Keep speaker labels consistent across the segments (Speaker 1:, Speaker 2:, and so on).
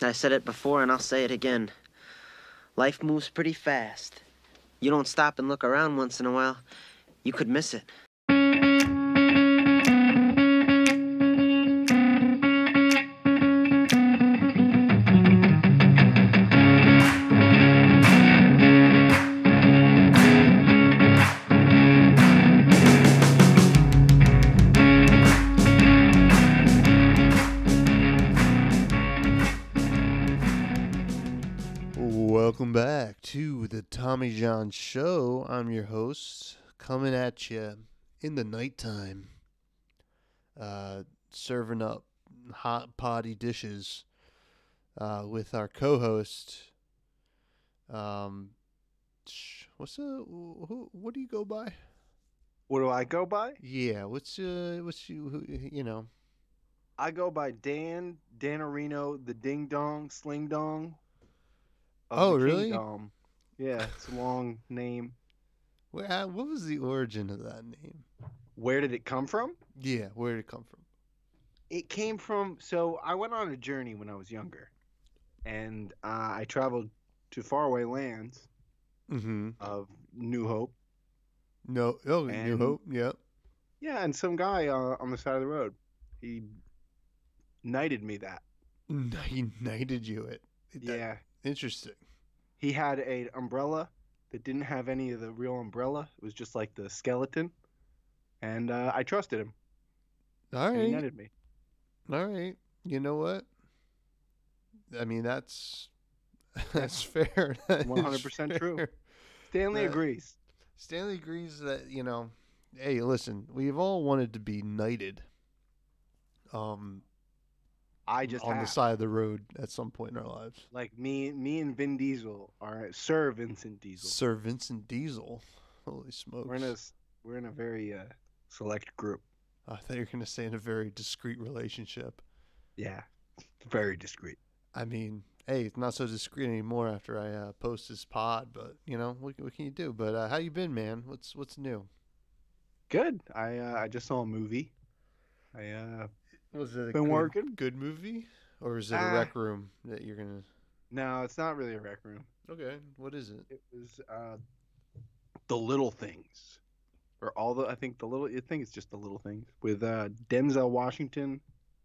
Speaker 1: I said it before and I'll say it again. Life moves pretty fast. You don't stop and look around once in a while, you could miss it.
Speaker 2: Welcome back to the Tommy John Show. I'm your host, coming at you in the nighttime, serving up hot potty dishes with our co-host. What do you go by?
Speaker 3: What do I go by?
Speaker 2: Yeah, what's you know?
Speaker 3: I go by Dan Areno, the Ding Dong Sling Dong of
Speaker 2: Oh,
Speaker 3: the
Speaker 2: really?
Speaker 3: Kingdom. Yeah, it's a long name.
Speaker 2: What was the origin of that name?
Speaker 3: Where did it come from?
Speaker 2: Yeah, where did it come from?
Speaker 3: It came from, so I went on a journey when I was younger, and I traveled to faraway lands
Speaker 2: Mm-hmm.
Speaker 3: of New Hope.
Speaker 2: New Hope. Yep.
Speaker 3: Yeah, and some guy on the side of the road, he knighted me that.
Speaker 2: He knighted you it.
Speaker 3: Yeah.
Speaker 2: Interesting.
Speaker 3: He had an umbrella that didn't have any of the real umbrella. It was just like the skeleton. And I trusted him.
Speaker 2: All
Speaker 3: And he
Speaker 2: right.
Speaker 3: knighted me.
Speaker 2: All right. You know what? I mean, that's fair. That is
Speaker 3: 100% true.
Speaker 2: fair.
Speaker 3: Stanley
Speaker 2: That-
Speaker 3: agrees.
Speaker 2: Stanley agrees that, hey, listen, we've all wanted to be knighted
Speaker 3: I just
Speaker 2: on the
Speaker 3: have.
Speaker 2: side of the road at some point in our lives.
Speaker 3: Like me and Vin Diesel are Sir Vincent Diesel.
Speaker 2: Sir Vincent Diesel. Holy smokes.
Speaker 3: We're in a very select group.
Speaker 2: I thought you were going to say in a very discreet relationship.
Speaker 3: Yeah. Very discreet.
Speaker 2: I mean, hey, it's not so discreet anymore after I post this pod, but what can you do? But how you been, man? What's new?
Speaker 3: Good. I just saw a movie.
Speaker 2: Was it a
Speaker 3: Been working.
Speaker 2: good movie, or is it a
Speaker 3: Ah.
Speaker 2: rec room that you're gonna?
Speaker 3: No, it's not really a rec room.
Speaker 2: Okay, what is it?
Speaker 3: It was The Little Things. I think it's just The Little Things with Denzel Washington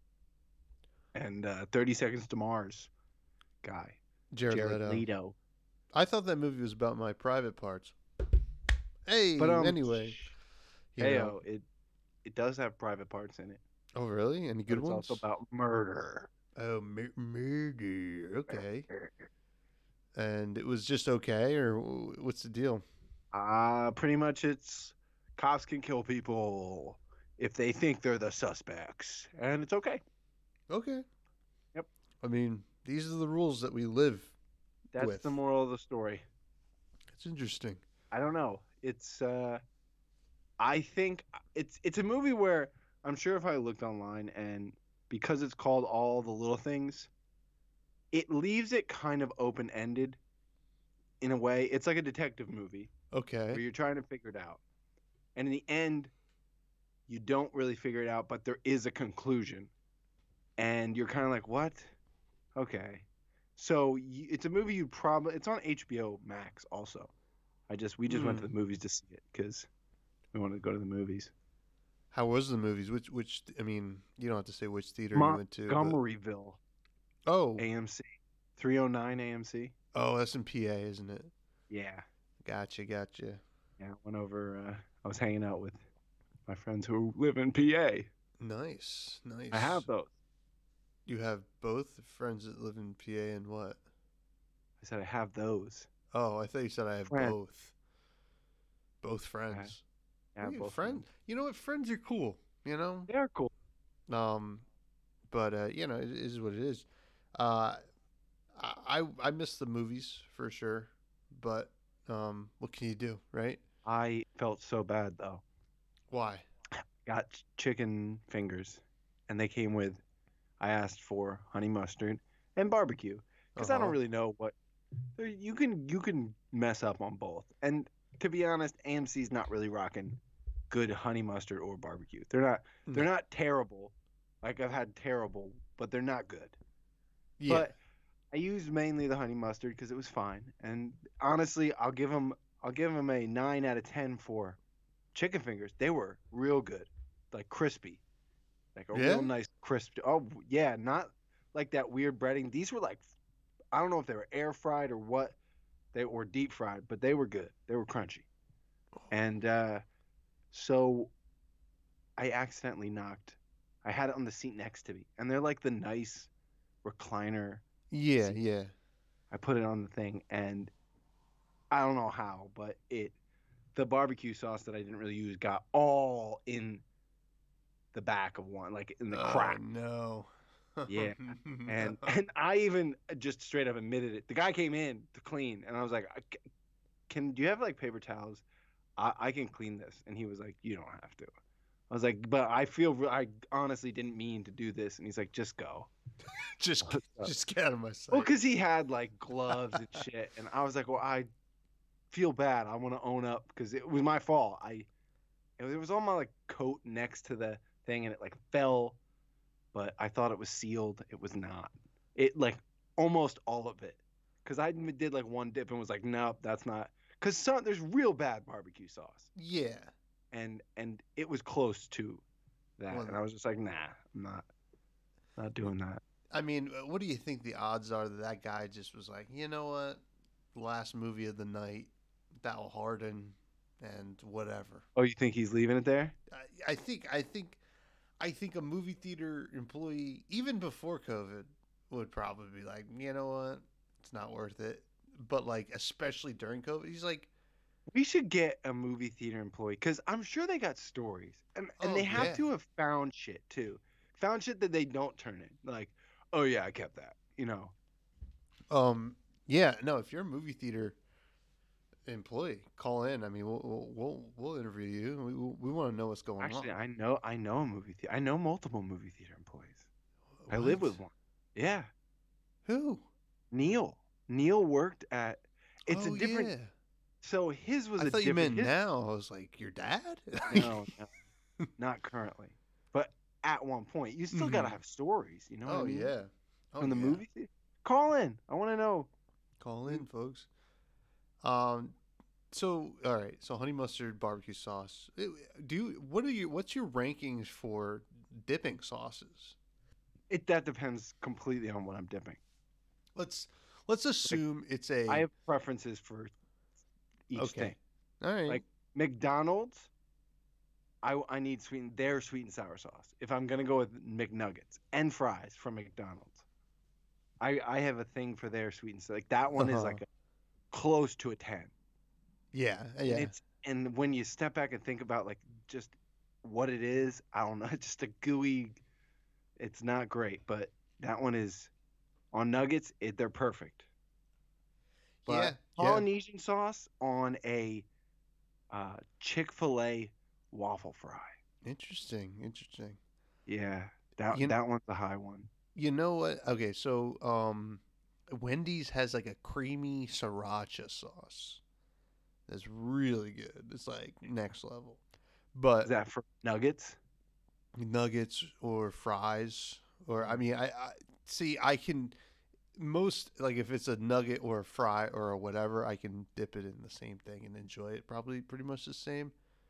Speaker 3: and 30 Seconds to Mars guy.
Speaker 2: Jared Leto.
Speaker 3: Leto.
Speaker 2: I thought that movie was about my private parts. Hey,
Speaker 3: But
Speaker 2: anyway, you know.
Speaker 3: it does have private parts in it.
Speaker 2: Oh, really? Any good
Speaker 3: But it's
Speaker 2: ones?
Speaker 3: also about murder.
Speaker 2: Oh, murder. Okay. And it was just okay, or what's the deal?
Speaker 3: Pretty much it's cops can kill people if they think they're the suspects, and it's okay.
Speaker 2: Okay.
Speaker 3: Yep.
Speaker 2: I mean, these are the rules that we live
Speaker 3: That's
Speaker 2: with.
Speaker 3: the moral of the story.
Speaker 2: It's interesting.
Speaker 3: I don't know. It's I think it's a movie where I'm sure if I looked online and because it's called All the Little Things, it leaves it kind of open-ended in a way. It's like a detective movie where
Speaker 2: Okay.
Speaker 3: you're trying to figure it out. And in the end, you don't really figure it out, but there is a conclusion. And you're kind of like, "What?" Okay. So it's a movie it's on HBO Max also. We just went to the movies to see it because we wanted to go to the movies.
Speaker 2: How was the movies? Which I mean, you don't have to say which theater you went to. but-
Speaker 3: Montgomeryville,
Speaker 2: Oh,
Speaker 3: AMC, 309 AMC.
Speaker 2: oh, that's in PA, isn't it?
Speaker 3: Yeah,
Speaker 2: Gotcha.
Speaker 3: yeah. I went over. I was hanging out with my friends who live in PA.
Speaker 2: Nice.
Speaker 3: I have those.
Speaker 2: You have both friends that live in PA and what?
Speaker 3: I said I have those.
Speaker 2: Oh, I thought you said I have
Speaker 3: Friend.
Speaker 2: both. Both friends.
Speaker 3: I have
Speaker 2: Yeah,
Speaker 3: both
Speaker 2: friend. You know what? Friends are cool.
Speaker 3: They are cool.
Speaker 2: But it is what it is. I miss the movies for sure, but what can you do, right?
Speaker 3: I felt so bad though.
Speaker 2: Why?
Speaker 3: Got chicken fingers, and they came with. I asked for honey mustard and barbecue because I
Speaker 2: Uh-huh.
Speaker 3: don't really know what. You can mess up on both, and to be honest, AMC's not really rocking good honey mustard or barbecue. They're not terrible. Like I've had terrible, but they're not good.
Speaker 2: Yeah.
Speaker 3: But I used mainly the honey mustard because it was fine. And honestly, I'll give him a 9 out of 10 for chicken fingers. They were real good, like crispy, like a real
Speaker 2: Yeah.
Speaker 3: nice crisp. Oh yeah, not like that weird breading. These were like, I don't know if they were air fried or what they were, deep fried, but they were good. They were crunchy. And so I accidentally knocked. I had it on the seat next to me, and they're like the nice recliner
Speaker 2: Yeah,
Speaker 3: seat.
Speaker 2: yeah.
Speaker 3: I put it on the thing, and I don't know how, but the barbecue sauce that I didn't really use got all in the back of one, like in the
Speaker 2: Oh
Speaker 3: crack.
Speaker 2: no.
Speaker 3: Yeah.
Speaker 2: No.
Speaker 3: And I even just straight up admitted it. The guy came in to clean, and I was like, do you have like paper towels? I can clean this." And he was like, "You don't have to." I was like, "But I honestly didn't mean to do this." And he's like, "Just go."
Speaker 2: just just get out of my
Speaker 3: Well,
Speaker 2: sight.
Speaker 3: because he had like gloves and shit, and I was like, "Well, I feel bad. I want to own up because it was my fault. It was on my like coat next to the thing, and it like fell, but I thought it was sealed. It was not. It like almost all of it, because I did like one dip and was like, nope, that's not. Because there's real bad barbecue sauce,
Speaker 2: Yeah.
Speaker 3: and it was close to that,
Speaker 2: Well,
Speaker 3: and I was just like, nah, I'm not doing that.
Speaker 2: I mean, what do you think the odds are that that guy just was like, you know what, last movie of the night, that'll harden, and whatever.
Speaker 3: Oh, you think he's leaving it there?
Speaker 2: I think a movie theater employee, even before COVID, would probably be like, you know what, it's not worth it. But like, especially during COVID, he's like,
Speaker 3: We should get a movie theater employee because I'm sure they got stories, and
Speaker 2: oh
Speaker 3: they have
Speaker 2: yeah,
Speaker 3: to have found shit too, found shit that they don't turn in. Like, oh yeah, I kept that.
Speaker 2: yeah, no. If you're a movie theater employee, call in. I mean, we'll interview you. We want to know what's going
Speaker 3: Actually,
Speaker 2: on.
Speaker 3: I know a movie theater. I know multiple movie theater employees. I live
Speaker 2: What?
Speaker 3: with one. Yeah,
Speaker 2: Who?
Speaker 3: Neil. Neil worked at. It's a
Speaker 2: Oh
Speaker 3: different.
Speaker 2: yeah.
Speaker 3: So his was
Speaker 2: I
Speaker 3: a
Speaker 2: thought you
Speaker 3: different.
Speaker 2: meant now. I was like, your dad?
Speaker 3: No, no, not currently, but at one point, you still gotta
Speaker 2: Mhm.
Speaker 3: have stories. You know what I
Speaker 2: Oh
Speaker 3: mean?
Speaker 2: yeah. Oh
Speaker 3: From the
Speaker 2: yeah.
Speaker 3: movie theater. Call in. I want to know.
Speaker 2: Call in, folks. Um. So all right. So honey mustard barbecue sauce. What's your rankings for dipping sauces?
Speaker 3: That depends completely on what I'm dipping.
Speaker 2: Let's let's
Speaker 3: Like,
Speaker 2: assume it's
Speaker 3: I
Speaker 2: a
Speaker 3: have preferences for each thing.
Speaker 2: okay. All right.
Speaker 3: Like McDonald's, I need their sweet and sour sauce. If I'm gonna go with McNuggets and fries from McDonald's, I have a thing for their sweet and sour. Like that one is
Speaker 2: Uh-huh.
Speaker 3: like close to a 10.
Speaker 2: Yeah.
Speaker 3: And
Speaker 2: Yeah.
Speaker 3: and when you step back and think about like just what it is, I don't know, it's just a gooey. It's not great, but that one is on nuggets. They're perfect.
Speaker 2: Yeah.
Speaker 3: But
Speaker 2: Yeah.
Speaker 3: Polynesian sauce on a Chick-fil-A waffle fry.
Speaker 2: Interesting. Interesting.
Speaker 3: Yeah,
Speaker 2: You
Speaker 3: that one's the high one.
Speaker 2: you know what? Okay. So Wendy's has like a creamy sriracha sauce that's really good. It's like next level.
Speaker 3: Is
Speaker 2: But
Speaker 3: that for nuggets?
Speaker 2: nuggets or fries or I mean I see I can most like if it's a nugget or a fry or a whatever I can dip it in the same thing and enjoy it probably pretty much the same.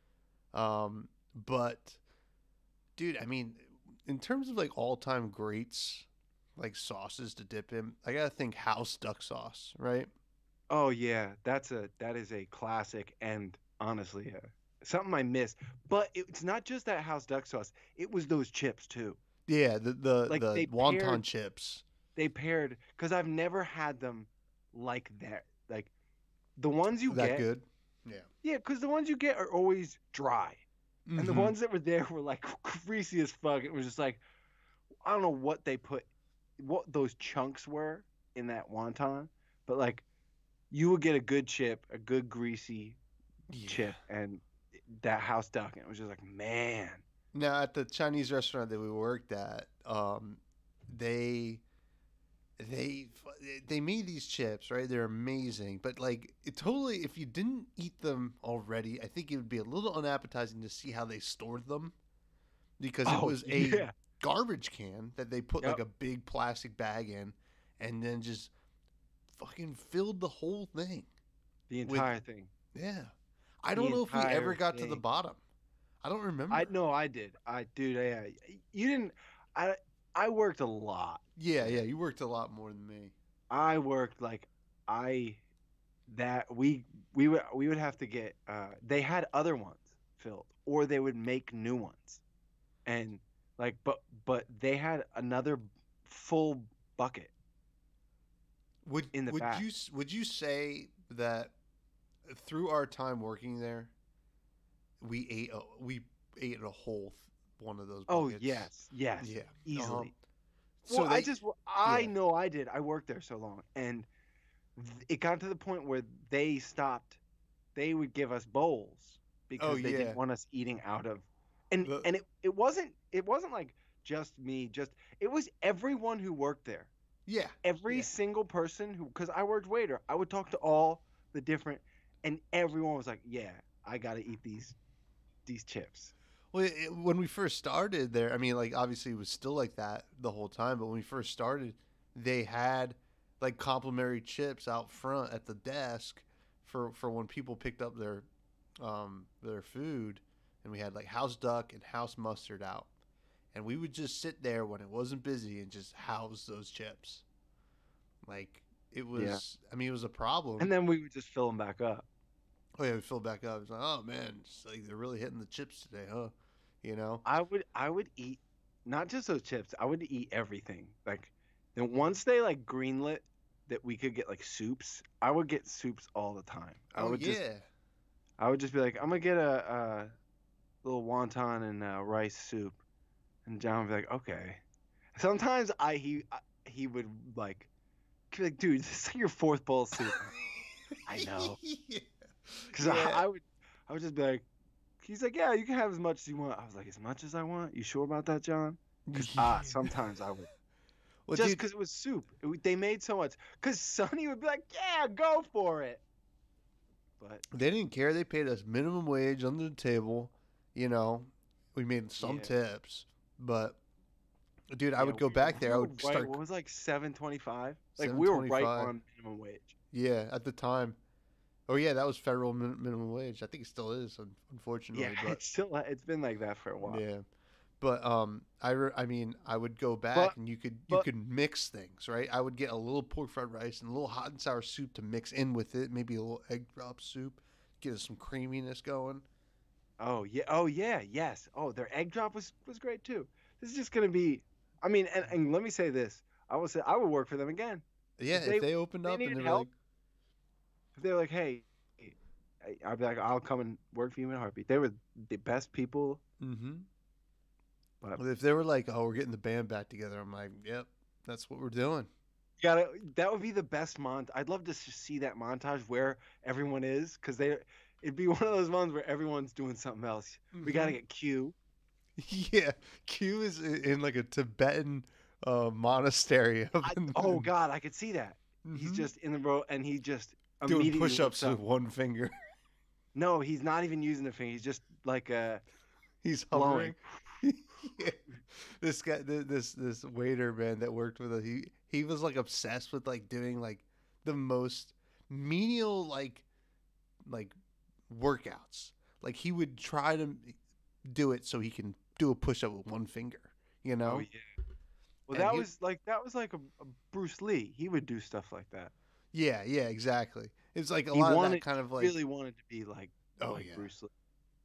Speaker 2: But dude, I mean in terms of like all-time greats like sauces to dip in, I got to think house duck sauce, right?
Speaker 3: Oh yeah, that is a classic and honestly something I miss. But it's not just that house duck sauce. It was those chips too.
Speaker 2: Yeah,
Speaker 3: Like
Speaker 2: the wonton chips.
Speaker 3: they paired because I've never had them like that. Like the ones you
Speaker 2: That
Speaker 3: get,
Speaker 2: good? Yeah.
Speaker 3: yeah, because the ones you get are always dry, and the
Speaker 2: Mhm.
Speaker 3: ones that were there were like greasy as fuck. It was just like I don't know what they put, what those chunks were in that wonton, but like you would get a good chip, a good greasy
Speaker 2: Yeah.
Speaker 3: chip, and that house duck, and it was just like man.
Speaker 2: Now at the Chinese restaurant that we worked at, they they they made these chips, right? They're amazing, but like it totally, if you didn't eat them already, I think it would be a little unappetizing to see how they stored them because it
Speaker 3: Oh
Speaker 2: was a
Speaker 3: yeah,
Speaker 2: garbage can that they put like
Speaker 3: yep.
Speaker 2: a big plastic bag in, and then just fucking filled the whole thing.
Speaker 3: The
Speaker 2: with
Speaker 3: entire thing.
Speaker 2: Yeah. I
Speaker 3: The
Speaker 2: don't know if we ever
Speaker 3: entire
Speaker 2: got to the
Speaker 3: thing.
Speaker 2: bottom. I don't remember.
Speaker 3: I no, I did. Dude, yeah. You didn't. I worked a lot.
Speaker 2: Yeah, you worked a lot more than me.
Speaker 3: I worked like I that we would have to get. They had other ones filled, or they would make new ones, and like but they had another full bucket in the back.
Speaker 2: Would you say that through our time working there, we ate a whole one of those
Speaker 3: Oh
Speaker 2: buckets?
Speaker 3: yes,
Speaker 2: Yeah.
Speaker 3: easily.
Speaker 2: So
Speaker 3: Well, I
Speaker 2: yeah.
Speaker 3: know I did. I worked there so long, and it got to the point where they stopped. They would give us bowls because they
Speaker 2: yeah.
Speaker 3: didn't want us eating out of, and
Speaker 2: The-
Speaker 3: and it wasn't like just me. It was everyone who worked there.
Speaker 2: Yeah.
Speaker 3: Every
Speaker 2: Yeah.
Speaker 3: single person who, because I worked waiter, I would talk to all the different, and everyone was like, "Yeah, I got to eat these chips."
Speaker 2: Well, when we first started there, I mean, like obviously it was still like that the whole time. But when we first started, they had like complimentary chips out front at the desk for when people picked up their food, and we had like house duck and house mustard out, and we would just sit there when it wasn't busy and just house those chips. Like it was,
Speaker 3: Yeah.
Speaker 2: I mean, it was a problem.
Speaker 3: And then we would just fill them back up.
Speaker 2: Oh yeah, we fill back up. It's like, oh man, it's like they're really hitting the chips today, huh? You know?
Speaker 3: I would eat not just those chips. I would eat everything. Like then once they like greenlit that we could get like soups, I would get soups all the time.
Speaker 2: Oh yeah.
Speaker 3: I would just be like, I'm gonna get a little wonton and rice soup, and John would be like, okay. Sometimes he would like, be like, dude, this is like your fourth bowl of soup. I know.
Speaker 2: Yeah.
Speaker 3: Because
Speaker 2: Yeah.
Speaker 3: I would just be like, he's like, yeah, you can have as much as you want. I was like, as much as I want? You sure about that, John? Because sometimes I would.
Speaker 2: Well,
Speaker 3: Just
Speaker 2: dude,
Speaker 3: because it was soup. They made so much. Because Sonny would be like, yeah, go for it. But
Speaker 2: they didn't care. They paid us minimum wage under the table. You know, we made some
Speaker 3: Yeah.
Speaker 2: tips, but dude, I
Speaker 3: yeah,
Speaker 2: would go back there. I would start.
Speaker 3: What was like $7.25? Like we were right
Speaker 2: $7.25.
Speaker 3: on minimum wage.
Speaker 2: Yeah, at the time. Oh yeah, that was federal minimum wage. I think it still is, unfortunately.
Speaker 3: Yeah,
Speaker 2: But
Speaker 3: it's been like that for a while.
Speaker 2: yeah, but I mean, I would go back
Speaker 3: But-
Speaker 2: and you
Speaker 3: but-
Speaker 2: could mix things, right? I would get a little pork fried rice and a little hot and sour soup to mix in with it, maybe a little egg drop soup, get us some creaminess going.
Speaker 3: Oh yeah, yes. Oh, their egg drop was great too. This is just gonna be. I mean, and let me say this. I will say I would work for them again.
Speaker 2: Yeah,
Speaker 3: they-
Speaker 2: if they opened
Speaker 3: they
Speaker 2: up and
Speaker 3: needed
Speaker 2: they were
Speaker 3: help,
Speaker 2: like,
Speaker 3: If they're like, hey, I'd be like, I'll come and work for you in a heartbeat. They were the best people.
Speaker 2: mm-hmm.
Speaker 3: But
Speaker 2: Well, if they were like, oh, we're getting the band back together, I'm like, yep, that's what we're doing.
Speaker 3: that would be the best I'd love to see that montage where everyone is, because it'd be one of those ones where everyone's doing something else. We gotta
Speaker 2: Mhm.
Speaker 3: get Q.
Speaker 2: Yeah, Q is in like a Tibetan monastery.
Speaker 3: Oh God, I could see that. He's
Speaker 2: Mhm.
Speaker 3: just in the row, and he just
Speaker 2: doing
Speaker 3: immediately
Speaker 2: push-ups
Speaker 3: looks
Speaker 2: with
Speaker 3: up.
Speaker 2: one finger.
Speaker 3: No, he's not even using the finger. He's just like
Speaker 2: He's
Speaker 3: blowing.
Speaker 2: hovering. Yeah. This guy, this waiter man that worked with us, he was like obsessed with like doing like the most menial like workouts. Like he would try to do it so he can do a push up with one finger. You know?
Speaker 3: Oh yeah. Well,
Speaker 2: And
Speaker 3: that
Speaker 2: he-
Speaker 3: was like a Bruce Lee. He would do stuff like that.
Speaker 2: Yeah, exactly. It's like a
Speaker 3: He
Speaker 2: lot of that
Speaker 3: wanted-
Speaker 2: kind of like.
Speaker 3: Really wanted to be like
Speaker 2: Oh,
Speaker 3: like
Speaker 2: yeah.
Speaker 3: Bruce Lee.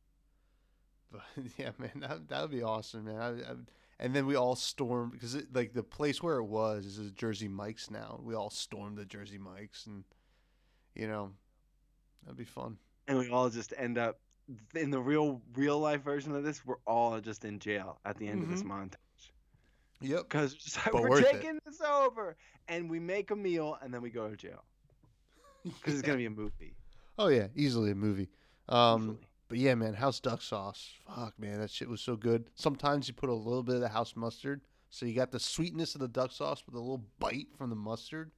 Speaker 2: But yeah, man, that would be awesome, man. And then we all stormed because like the place where it was is Jersey Mike's now. We all stormed the Jersey Mike's, and you know, that'd be fun.
Speaker 3: And we all just end up in the real life version of this. We're all just in jail at the end of this montage
Speaker 2: Yep.
Speaker 3: because just like,
Speaker 2: But
Speaker 3: we're
Speaker 2: worth it.
Speaker 3: taking this over, and we make a meal, and then we go to jail because it's gonna be a movie.
Speaker 2: Oh yeah, easily a movie.
Speaker 3: Easily.
Speaker 2: But yeah, man, house duck sauce. Fuck, man, that shit was so good. Sometimes you put a little bit of the house mustard, so you got the sweetness of the duck sauce with a little bite from the mustard.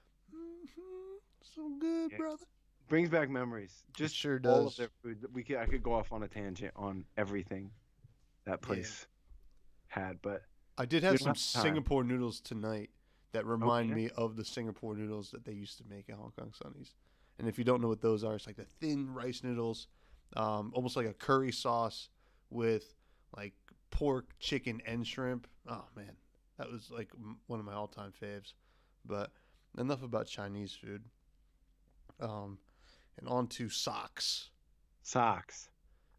Speaker 2: So good,
Speaker 3: Yeah.
Speaker 2: brother.
Speaker 3: Brings back memories. Just
Speaker 2: sure
Speaker 3: all
Speaker 2: does.
Speaker 3: of their food. I could go off on a tangent on everything that place had, but
Speaker 2: I did
Speaker 3: We
Speaker 2: have
Speaker 3: don't
Speaker 2: some
Speaker 3: have time.
Speaker 2: Singapore noodles tonight that remind
Speaker 3: Okay.
Speaker 2: me of the Singapore noodles that they used to make at Hong Kong Sunnies. And if you don't know what those are, it's like the thin rice noodles, almost like a curry sauce with like pork, chicken, and shrimp. Oh man, that was like one of my all-time faves. But enough about Chinese food. Um, and on to socks.
Speaker 3: Socks.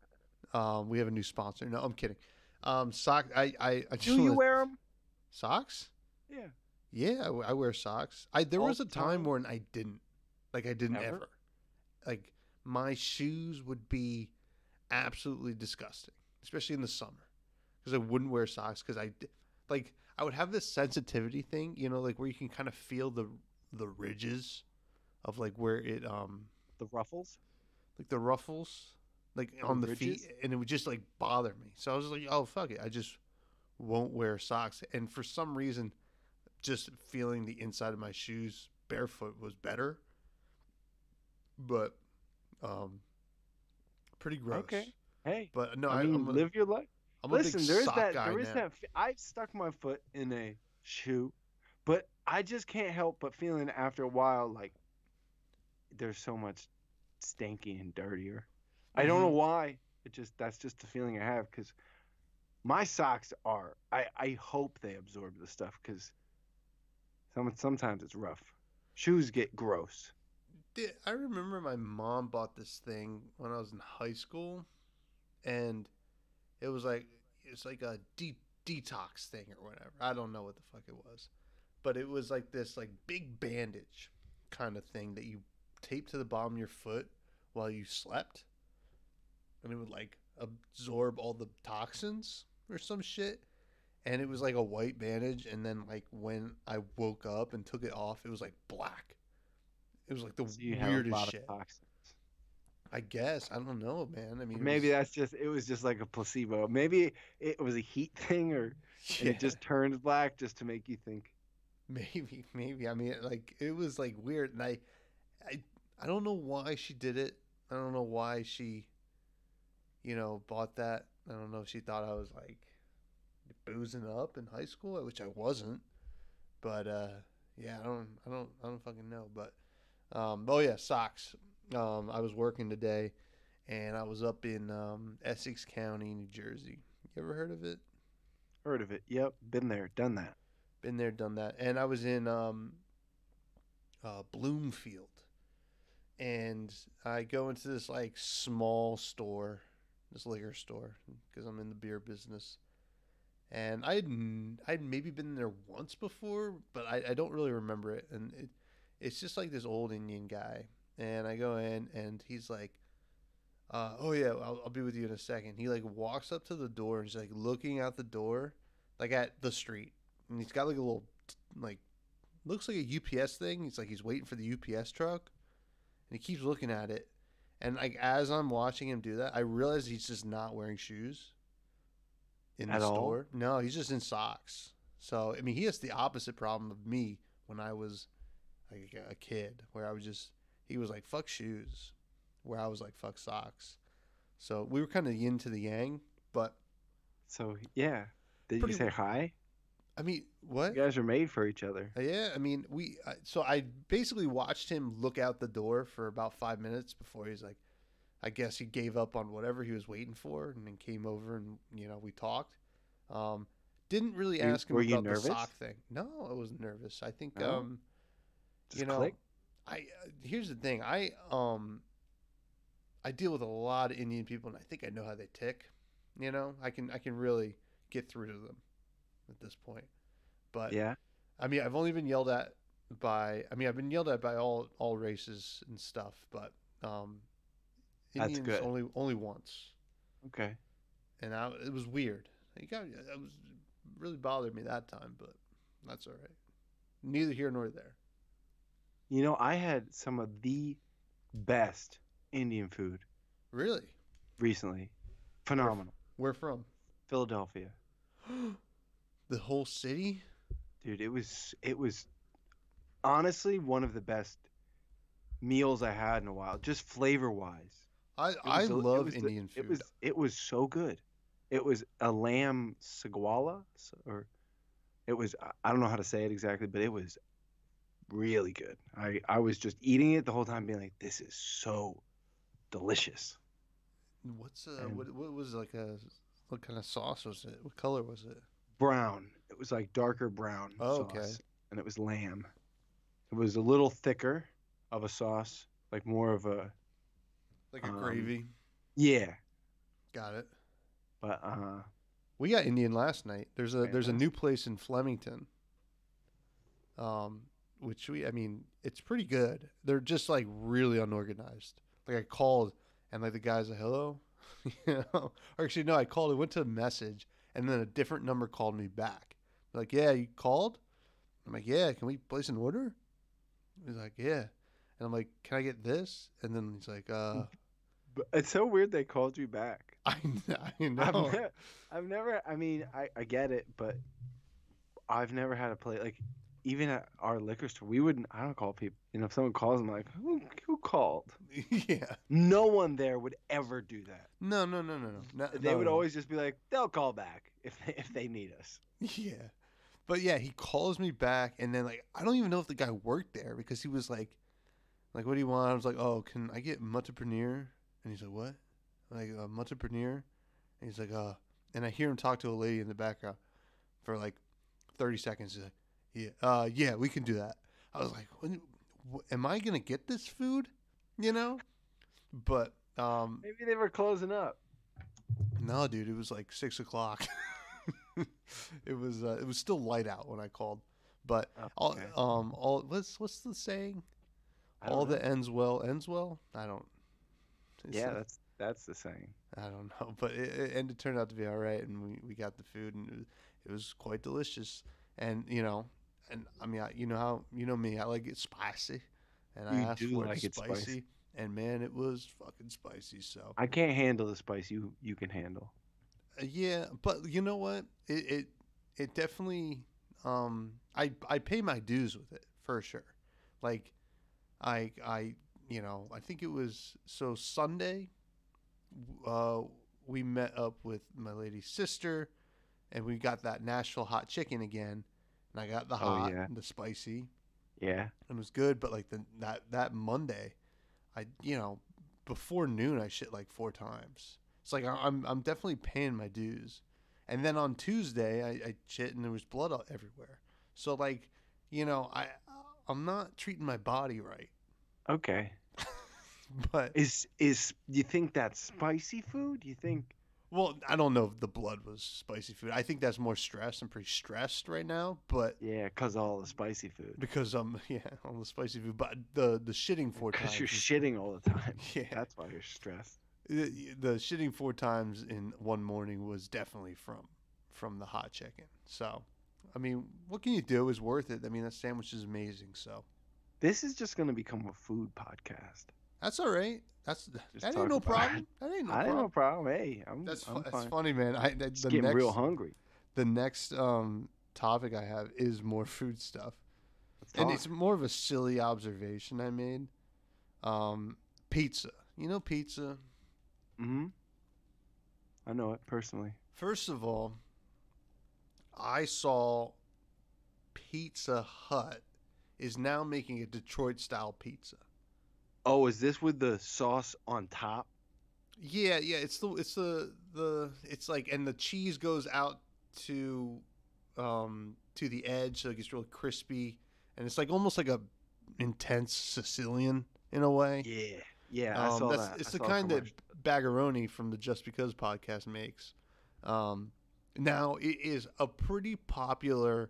Speaker 2: We have a new sponsor. No, I'm kidding. Sock. I just
Speaker 3: Do you
Speaker 2: want
Speaker 3: wear them?
Speaker 2: socks.
Speaker 3: Yeah.
Speaker 2: Yeah, I wear socks. There
Speaker 3: All
Speaker 2: was a
Speaker 3: the
Speaker 2: time
Speaker 3: time?
Speaker 2: when I didn't. Like I didn't
Speaker 3: Ever?
Speaker 2: ever. Like my shoes would be absolutely disgusting, especially in the summer, because I wouldn't wear socks because like I would have this sensitivity thing, like where you can kind of feel the ridges of like where it
Speaker 3: The ruffles?
Speaker 2: like the ruffles like
Speaker 3: The
Speaker 2: on the feet,
Speaker 3: ridges?
Speaker 2: and it would just like bother me. So I was like, oh fuck it, I just won't wear socks. And for some reason, just feeling the inside of my shoes barefoot was better, but um, pretty gross.
Speaker 3: Okay. Hey,
Speaker 2: But no,
Speaker 3: I mean, live your life.
Speaker 2: I'm a big
Speaker 3: Listen, there is
Speaker 2: sock
Speaker 3: that.
Speaker 2: guy
Speaker 3: There is
Speaker 2: now.
Speaker 3: that. I stuck my foot in a shoe, but I just can't help but feeling after a while like there's so much stanky and dirtier. I don't know
Speaker 2: Mhm.
Speaker 3: why. That's just the feeling I have because my socks are. I hope they absorb the stuff because sometimes it's rough. Shoes get gross.
Speaker 2: I remember my mom bought this thing when I was in high school, and it was like it's like a detox thing or whatever. I don't know what the fuck it was, but it was like this like big bandage kind of thing that you tape to the bottom of your foot while you slept, and it would like absorb all the toxins or some shit. And it was like a white bandage, and then like when I woke up and took it off, it was like black. It was like the
Speaker 3: So you have a
Speaker 2: weirdest
Speaker 3: lot of
Speaker 2: shit.
Speaker 3: toxins.
Speaker 2: I guess I don't know, man. I mean,
Speaker 3: Or
Speaker 2: it
Speaker 3: maybe
Speaker 2: was
Speaker 3: it was just like a placebo. Maybe it was a heat thing and
Speaker 2: yeah,
Speaker 3: it just turns black just to make you think.
Speaker 2: maybe. I mean, like it was like weird, and I, I don't know why she did it. I don't know why she, bought that. I don't know if she thought I was like boozing up in high school, which I wasn't. But yeah, I don't fucking know. But oh yeah, socks. I was working today, and I was up in Essex County, New Jersey. You ever heard of it?
Speaker 3: Heard of it. Yep, been there, done that.
Speaker 2: Been there, done that. And I was in Bloomfield, and I go into this like small store, this liquor store, because I'm in the beer business. And I'd maybe been there once before, but I don't really remember it. And it's just like this old Indian guy, and I go in, and he's like, "Oh yeah, I'll be with you in a second." He like walks up to the door and he's like looking out the door, like at the street, and he's got like a little like looks like a UPS thing. He's waiting for the UPS truck, and he keeps looking at it. And like as I'm watching him do that, I realize he's just not wearing shoes in the
Speaker 3: At all?
Speaker 2: store. No, he's just in socks. So I mean, he has the opposite problem of me when I was like a kid, where he was like fuck shoes, where I was like fuck socks. So we were kind of yin to the yang, but
Speaker 3: So yeah. Did you
Speaker 2: pretty.
Speaker 3: say hi?
Speaker 2: I mean, what?
Speaker 3: You guys are made for each other.
Speaker 2: Yeah, I mean, so I basically watched him look out the door for about 5 minutes before he's like, I guess he gave up on whatever he was waiting for, and then came over and we talked. Didn't really ask him
Speaker 3: Were you
Speaker 2: about the
Speaker 3: nervous?
Speaker 2: sock thing. No, I wasn't nervous. I think
Speaker 3: No? Just
Speaker 2: you know,
Speaker 3: click.
Speaker 2: here's the thing. I deal with a lot of Indian people, and I think I know how they tick. I can really get through to them at this point. But
Speaker 3: Yeah.
Speaker 2: I mean, I've only been yelled at I've been yelled at by all races and stuff, but
Speaker 3: That's
Speaker 2: Indians
Speaker 3: good.
Speaker 2: only once,
Speaker 3: Okay.
Speaker 2: and it was weird. It was really bothered me that time, but that's all right. Neither here nor there.
Speaker 3: You know, I had some of the best Indian food
Speaker 2: Really?
Speaker 3: recently. Phenomenal.
Speaker 2: Where from?
Speaker 3: Philadelphia.
Speaker 2: The whole city?
Speaker 3: Dude, it was honestly one of the best meals I had in a while, just flavor wise.
Speaker 2: I love Indian food.
Speaker 3: It was so good. It was a lamb saguala or It was I don't know how to say it exactly, but it was really good. I was just eating it the whole time, being like, "This is so delicious."
Speaker 2: What's
Speaker 3: And
Speaker 2: what was like a what kind of sauce was it? What color was it?
Speaker 3: brown. It was like darker brown
Speaker 2: Oh, okay.
Speaker 3: sauce, and it was lamb. It was a little thicker of a sauce, like more of a
Speaker 2: Like a
Speaker 3: um
Speaker 2: gravy.
Speaker 3: yeah,
Speaker 2: Got it.
Speaker 3: but
Speaker 2: We got Indian last night. There's a new
Speaker 3: fantastic.
Speaker 2: place in Flemington. Um, which I mean, it's pretty good. They're just like really unorganized. Like I called and like the guy's like, "Hello," or actually no, I called. It went to a message, and then a different number called me back. Like, "Yeah, you called?" I'm like, "Yeah, can we place an order?" He's like, "Yeah," and I'm like, "Can I get this?" And then he's like,
Speaker 3: But it's so weird they called you back.
Speaker 2: I, I
Speaker 3: I've
Speaker 2: know.
Speaker 3: never, I've never. I mean, I get it, but I've never had a play like even at our liquor store. We wouldn't. I don't call people. You know, if someone calls, I'm like, who called?
Speaker 2: Yeah.
Speaker 3: No one there would ever do that.
Speaker 2: No, no, no, no, no, no,
Speaker 3: They
Speaker 2: no,
Speaker 3: would
Speaker 2: no.
Speaker 3: always just be like, they'll call back if they need us.
Speaker 2: Yeah. But yeah, he calls me back, and then like I don't even know if the guy worked there because he was like, what do you want? I was like, oh, can I get Mutterpreneur? And he's like, what? Like Mutterpreneur? And he's like, and I hear him talk to a lady in the background for like 30 seconds. He's like, yeah, we can do that. I was like, am I gonna get this food? You know? But
Speaker 3: Maybe they were closing up.
Speaker 2: no, dude, it was like 6 o'clock. It was still light out when I called, but
Speaker 3: Oh,
Speaker 2: all
Speaker 3: okay.
Speaker 2: all what's the saying?
Speaker 3: I
Speaker 2: All
Speaker 3: don't know.
Speaker 2: that ends well ends well. I don't. It's
Speaker 3: Yeah,
Speaker 2: like,
Speaker 3: that's the saying.
Speaker 2: I don't know, but it turned out to be all right, and we got the food, and it was quite delicious. And and I mean, you know how you know me, I like it spicy, and I
Speaker 3: You
Speaker 2: asked
Speaker 3: do
Speaker 2: for it
Speaker 3: like it spicy.
Speaker 2: spicy, and man, it was fucking spicy. So
Speaker 3: I can't handle the spice you can handle.
Speaker 2: yeah, but you know what? It definitely I pay my dues with it for sure. Like I I think it was so Sunday uh we met up with my lady's sister and we got that Nashville hot chicken again and I got the
Speaker 3: Oh
Speaker 2: hot
Speaker 3: yeah,
Speaker 2: and the spicy
Speaker 3: yeah.
Speaker 2: and it was good but like that Monday I before noon I shit like 4 times. It's like I'm definitely paying my dues. And then on Tuesday I shit and there was blood everywhere. So like I'm not treating my body right.
Speaker 3: Okay.
Speaker 2: But
Speaker 3: Is you think that's spicy food? You think
Speaker 2: well, I don't know if the blood was spicy food. I think that's more stress. I'm pretty stressed right now, but
Speaker 3: yeah, 'cause all the spicy food.
Speaker 2: because I'm yeah on the spicy food. But the shitting four
Speaker 3: Because you're
Speaker 2: times is
Speaker 3: shitting all the time.
Speaker 2: yeah
Speaker 3: That's why you're stressed.
Speaker 2: the shitting 4 times in one morning was definitely from the hot chicken. So, I mean, what can you do? It was worth it. I mean, that sandwich is amazing. So
Speaker 3: This is just gonna become a food podcast.
Speaker 2: that's all right.
Speaker 3: Just
Speaker 2: That ain't
Speaker 3: talk
Speaker 2: no
Speaker 3: about.
Speaker 2: problem. That ain't no
Speaker 3: I ain't no
Speaker 2: problem.
Speaker 3: problem. Hey, I'm
Speaker 2: That's
Speaker 3: fine.
Speaker 2: funny, man.
Speaker 3: Just getting real hungry.
Speaker 2: the next topic I have is more food stuff,
Speaker 3: Let's
Speaker 2: and
Speaker 3: talk.
Speaker 2: it's more of a silly observation I made. Pizza. You know pizza.
Speaker 3: Hmm. I know it personally.
Speaker 2: First of all, I saw Pizza Hut is now making a Detroit style pizza.
Speaker 3: Oh, is this with the sauce on top?
Speaker 2: Yeah, yeah, it's like and the cheese goes out to the edge so it gets really crispy and it's like almost like a intense Sicilian in a way.
Speaker 3: Yeah. Yeah, I saw
Speaker 2: That's
Speaker 3: that. I
Speaker 2: it's the
Speaker 3: saw a
Speaker 2: kind that
Speaker 3: commercial.
Speaker 2: Baggeroni from the Just Because podcast makes. Now it is a pretty popular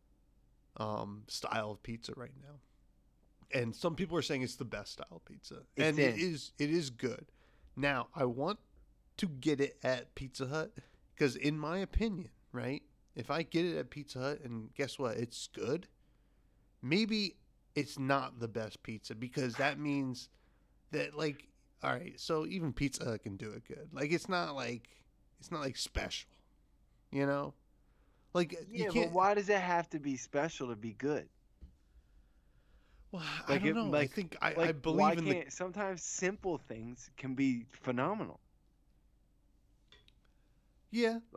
Speaker 2: style of pizza right now, and some people are saying it's the best style of pizza,
Speaker 3: It's
Speaker 2: and
Speaker 3: in.
Speaker 2: it is good. Now I want to get it at Pizza Hut because, in my opinion, right, if I get it at Pizza Hut and guess what, it's good. Maybe it's not the best pizza because that means that like all right, so even Pizza Hut can do it good. Like it's not like special, you know? Like you
Speaker 3: Yeah, but
Speaker 2: can't.
Speaker 3: why does it have to be special to be good?
Speaker 2: Well, I
Speaker 3: Like
Speaker 2: don't
Speaker 3: it,
Speaker 2: know. I think I
Speaker 3: why
Speaker 2: believe in the
Speaker 3: can't sometimes simple things can be phenomenal.
Speaker 2: yeah
Speaker 3: Like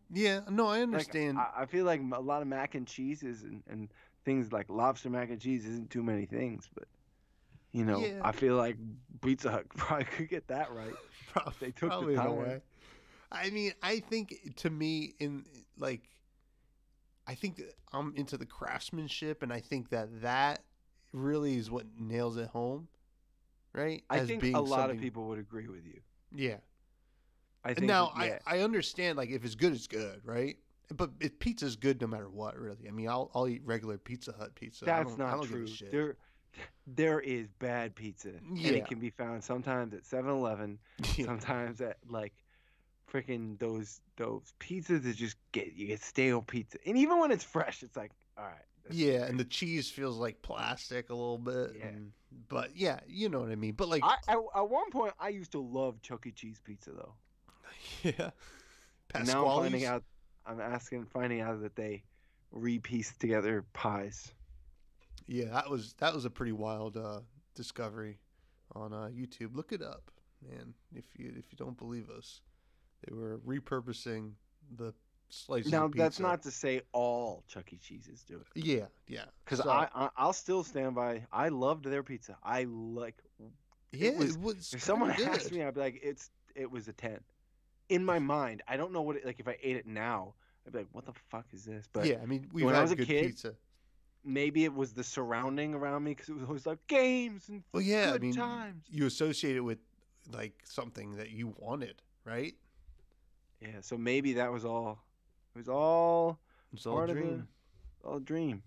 Speaker 2: Yeah, no, I
Speaker 3: Like
Speaker 2: understand.
Speaker 3: I feel like a lot of mac and cheeses and things like lobster mac and cheese isn't too many things, but
Speaker 2: Yeah,
Speaker 3: I feel like Pizza Hut probably could get that right. They took the
Speaker 2: probably in a
Speaker 3: time.
Speaker 2: way. I mean, I think to me, like, I think that I'm into the craftsmanship, and I think that really is what nails it home, right?
Speaker 3: I
Speaker 2: As
Speaker 3: think a
Speaker 2: being
Speaker 3: lot of
Speaker 2: something,
Speaker 3: people would agree with you.
Speaker 2: yeah.
Speaker 3: I
Speaker 2: And
Speaker 3: think
Speaker 2: now
Speaker 3: that yeah.
Speaker 2: I understand like if it's good, it's good, right? But pizza's good no matter what, really. I mean, I'll eat regular Pizza Hut pizza.
Speaker 3: That's
Speaker 2: I
Speaker 3: not
Speaker 2: don't give a
Speaker 3: true.
Speaker 2: shit.
Speaker 3: There is bad pizza, and it
Speaker 2: Yeah,
Speaker 3: can be found sometimes at 7-Eleven,
Speaker 2: yeah,
Speaker 3: sometimes at like freaking those pizzas that just you get stale pizza. And even when it's fresh, it's like, all right, this is
Speaker 2: yeah.
Speaker 3: weird.
Speaker 2: And the cheese feels like plastic a little bit,
Speaker 3: Yeah.
Speaker 2: but yeah, you know what I mean. But like,
Speaker 3: At one point I used to love Chuck E. Cheese pizza though.
Speaker 2: yeah,
Speaker 3: And now
Speaker 2: Pasquale's.
Speaker 3: finding out that they repiece together pies.
Speaker 2: Yeah, that was a pretty wild discovery on YouTube. Look it up, man. If you don't believe us, they were repurposing the slices
Speaker 3: Now
Speaker 2: of
Speaker 3: that's
Speaker 2: pizza.
Speaker 3: not to say all Chuck E. Cheese's do it.
Speaker 2: Yeah, yeah.
Speaker 3: Because
Speaker 2: So
Speaker 3: I'll still stand by. I loved their pizza. I like
Speaker 2: yeah,
Speaker 3: it
Speaker 2: it
Speaker 3: was.
Speaker 2: was
Speaker 3: If
Speaker 2: kind
Speaker 3: someone
Speaker 2: of
Speaker 3: asked
Speaker 2: good.
Speaker 3: me, I'd be like, it was a 10. In my mind, I don't know what it like. If I ate it now, I'd be like, what the fuck is this? But
Speaker 2: Yeah, I mean we've
Speaker 3: when I was
Speaker 2: had
Speaker 3: a
Speaker 2: good
Speaker 3: kid,
Speaker 2: pizza.
Speaker 3: maybe it was the surrounding around me because it was always like games and
Speaker 2: Well, yeah, I
Speaker 3: good
Speaker 2: mean
Speaker 3: times.
Speaker 2: you associate it with like something that you wanted, right?
Speaker 3: Yeah, so maybe that was all. It was all
Speaker 2: It's all a
Speaker 3: part of the
Speaker 2: dream.
Speaker 3: all dream.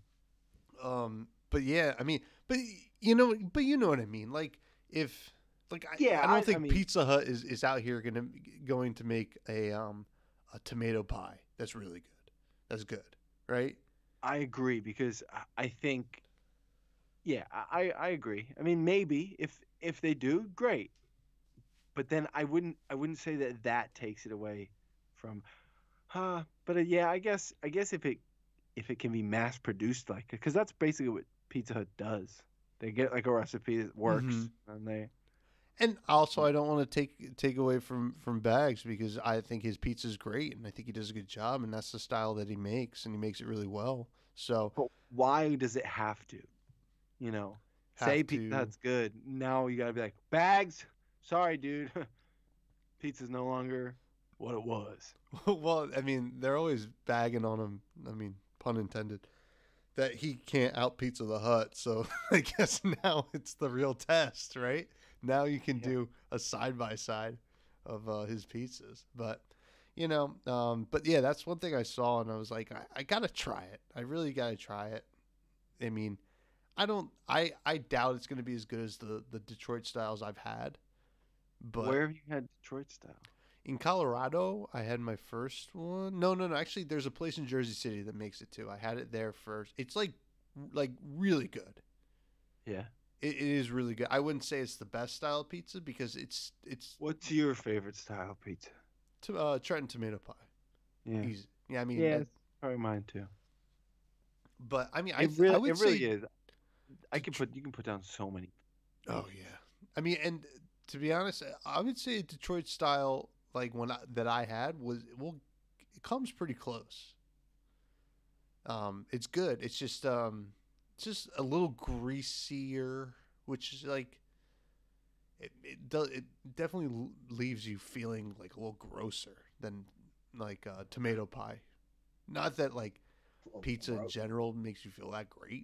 Speaker 2: But yeah, I mean, but you know what I mean. Like if like
Speaker 3: Yeah,
Speaker 2: I don't
Speaker 3: I
Speaker 2: think
Speaker 3: mean,
Speaker 2: Pizza Hut is out here going to make a tomato pie that's really good. That's good, right?
Speaker 3: I agree because I think, yeah, I agree. I mean, maybe if they do, great. But then I wouldn't say that that takes it away from, but yeah, I guess if it can be mass produced like, because that's basically what Pizza Hut does. They get like a recipe that
Speaker 2: Mm-hmm.
Speaker 3: works, and they.
Speaker 2: And also, I don't want to take away from Bags because I think his pizza's great and I think he does a good job and that's the style that he makes and he makes it really well. So
Speaker 3: But why does it have to? You know, say
Speaker 2: have
Speaker 3: Pizza
Speaker 2: to.
Speaker 3: Hut's good. Now you gotta be like, Bags. Sorry, dude. Pizza's no longer what it was.
Speaker 2: Well, I mean, they're always bagging on him. I mean, pun intended. That he can't out Pizza the Hut. So I guess now it's the real test, right? Now you can
Speaker 3: Yeah.
Speaker 2: do a side by side of his pizzas. But but yeah, that's one thing I saw, and I was like, I gotta try it. I really gotta try it. I mean, I don't. I doubt it's gonna be as good as the Detroit styles I've had. But
Speaker 3: Where have you had Detroit style?
Speaker 2: in Colorado, I had my first one. No, no, no. Actually, there's a place in Jersey City that makes it too. I had it there first. It's like really good.
Speaker 3: Yeah.
Speaker 2: It is really good. I wouldn't say it's the best style of pizza because it's
Speaker 3: What's your favorite style of pizza?
Speaker 2: Trenton tomato pie.
Speaker 3: Yeah.
Speaker 2: Easy. Yeah, I mean,
Speaker 3: Yeah, it's probably mine too.
Speaker 2: but I mean, I
Speaker 3: It
Speaker 2: would
Speaker 3: really
Speaker 2: say
Speaker 3: is.
Speaker 2: Det-
Speaker 3: You can put down so many.
Speaker 2: oh yeah. I mean, and to be honest, I would say Detroit style like that I had was it comes pretty close. It's good. It's just a little greasier, which is like it definitely leaves you feeling like a little grosser than like tomato pie. Not that like pizza in general makes you feel that great,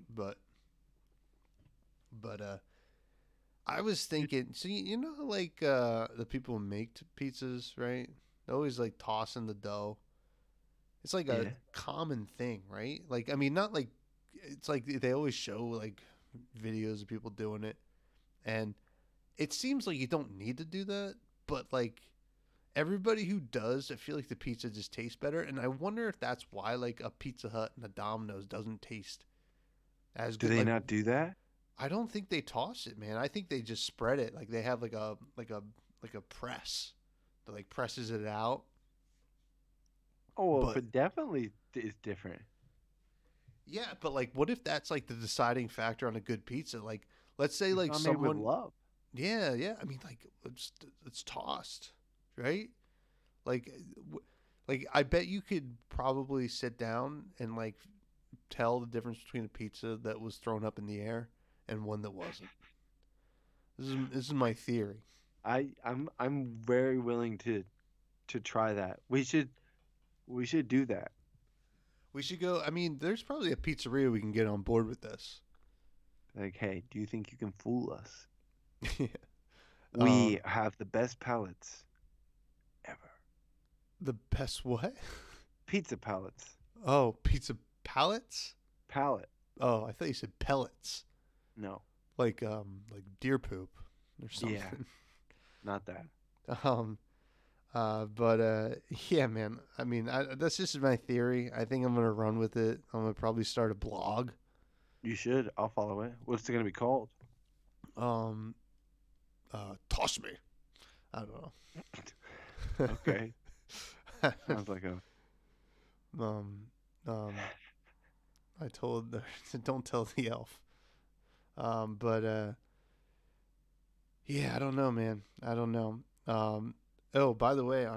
Speaker 2: but I was thinking, so you know like the people who make pizzas, right? They always like toss in the dough. It's like a
Speaker 3: Yeah.
Speaker 2: common thing, right? Like I mean, not like it's like they always show like videos of people doing it, and it seems like you don't need to do that, but like everybody who does, I feel like the pizza just tastes better, and I wonder if that's why like a Pizza Hut and a Domino's doesn't taste as
Speaker 3: Do
Speaker 2: good.
Speaker 3: they
Speaker 2: Like
Speaker 3: not do that?
Speaker 2: I don't think they toss it, man. I think they just spread it. Like they have like a press that like presses it out.
Speaker 3: Oh, well,
Speaker 2: But
Speaker 3: but definitely is different.
Speaker 2: yeah, but like what if that's like the deciding factor on a good pizza? Like let's say
Speaker 3: It's
Speaker 2: like
Speaker 3: not made with
Speaker 2: someone
Speaker 3: love.
Speaker 2: yeah, yeah. I mean like it's tossed, right? Like Like, I bet you could probably sit down and like tell the difference between a pizza that was thrown up in the air and one that wasn't. This is my theory.
Speaker 3: I'm very willing to try that. We should do that.
Speaker 2: We should go. I mean, there's probably a pizzeria we can get on board with this.
Speaker 3: Like, hey, do you think you can fool us?
Speaker 2: Yeah.
Speaker 3: We have the best palates ever.
Speaker 2: The best what?
Speaker 3: Pizza palates.
Speaker 2: Oh, pizza pallets?
Speaker 3: Palate.
Speaker 2: Oh, I thought you said pellets.
Speaker 3: No,
Speaker 2: Like deer poop or something.
Speaker 3: Yeah. not that.
Speaker 2: Um yeah, man. I mean, that's just my theory. I think I'm gonna run with it. I'm gonna probably start a blog.
Speaker 3: You should. I'll follow it. What's it gonna be called?
Speaker 2: Um, Toss me. I don't know.
Speaker 3: Okay. Sounds like a.
Speaker 2: um, um, I told her don't tell the elf. Yeah, I don't know, man. I don't know. Oh, by the way,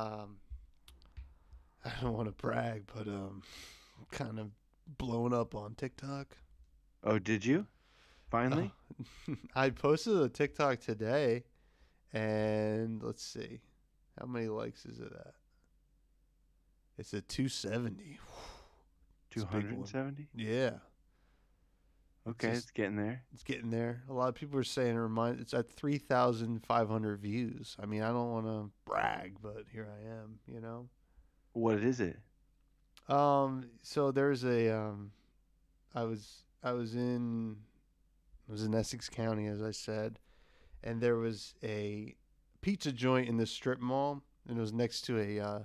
Speaker 2: I don't want to brag, but kind of blowing up on TikTok.
Speaker 3: Oh, did you? Finally?
Speaker 2: I posted a TikTok today, and let's see, how many likes is it at? It's at 270. It's a big one.
Speaker 3: 270?
Speaker 2: Yeah,
Speaker 3: Okay,
Speaker 2: just-
Speaker 3: it's getting there.
Speaker 2: it's getting there. A lot of people are saying it's at 3,500 views. I mean, I don't want to brag, but here I am.
Speaker 3: What is it?
Speaker 2: So there's I was in Essex County, as I said, and there was a pizza joint in the strip mall, and it was next to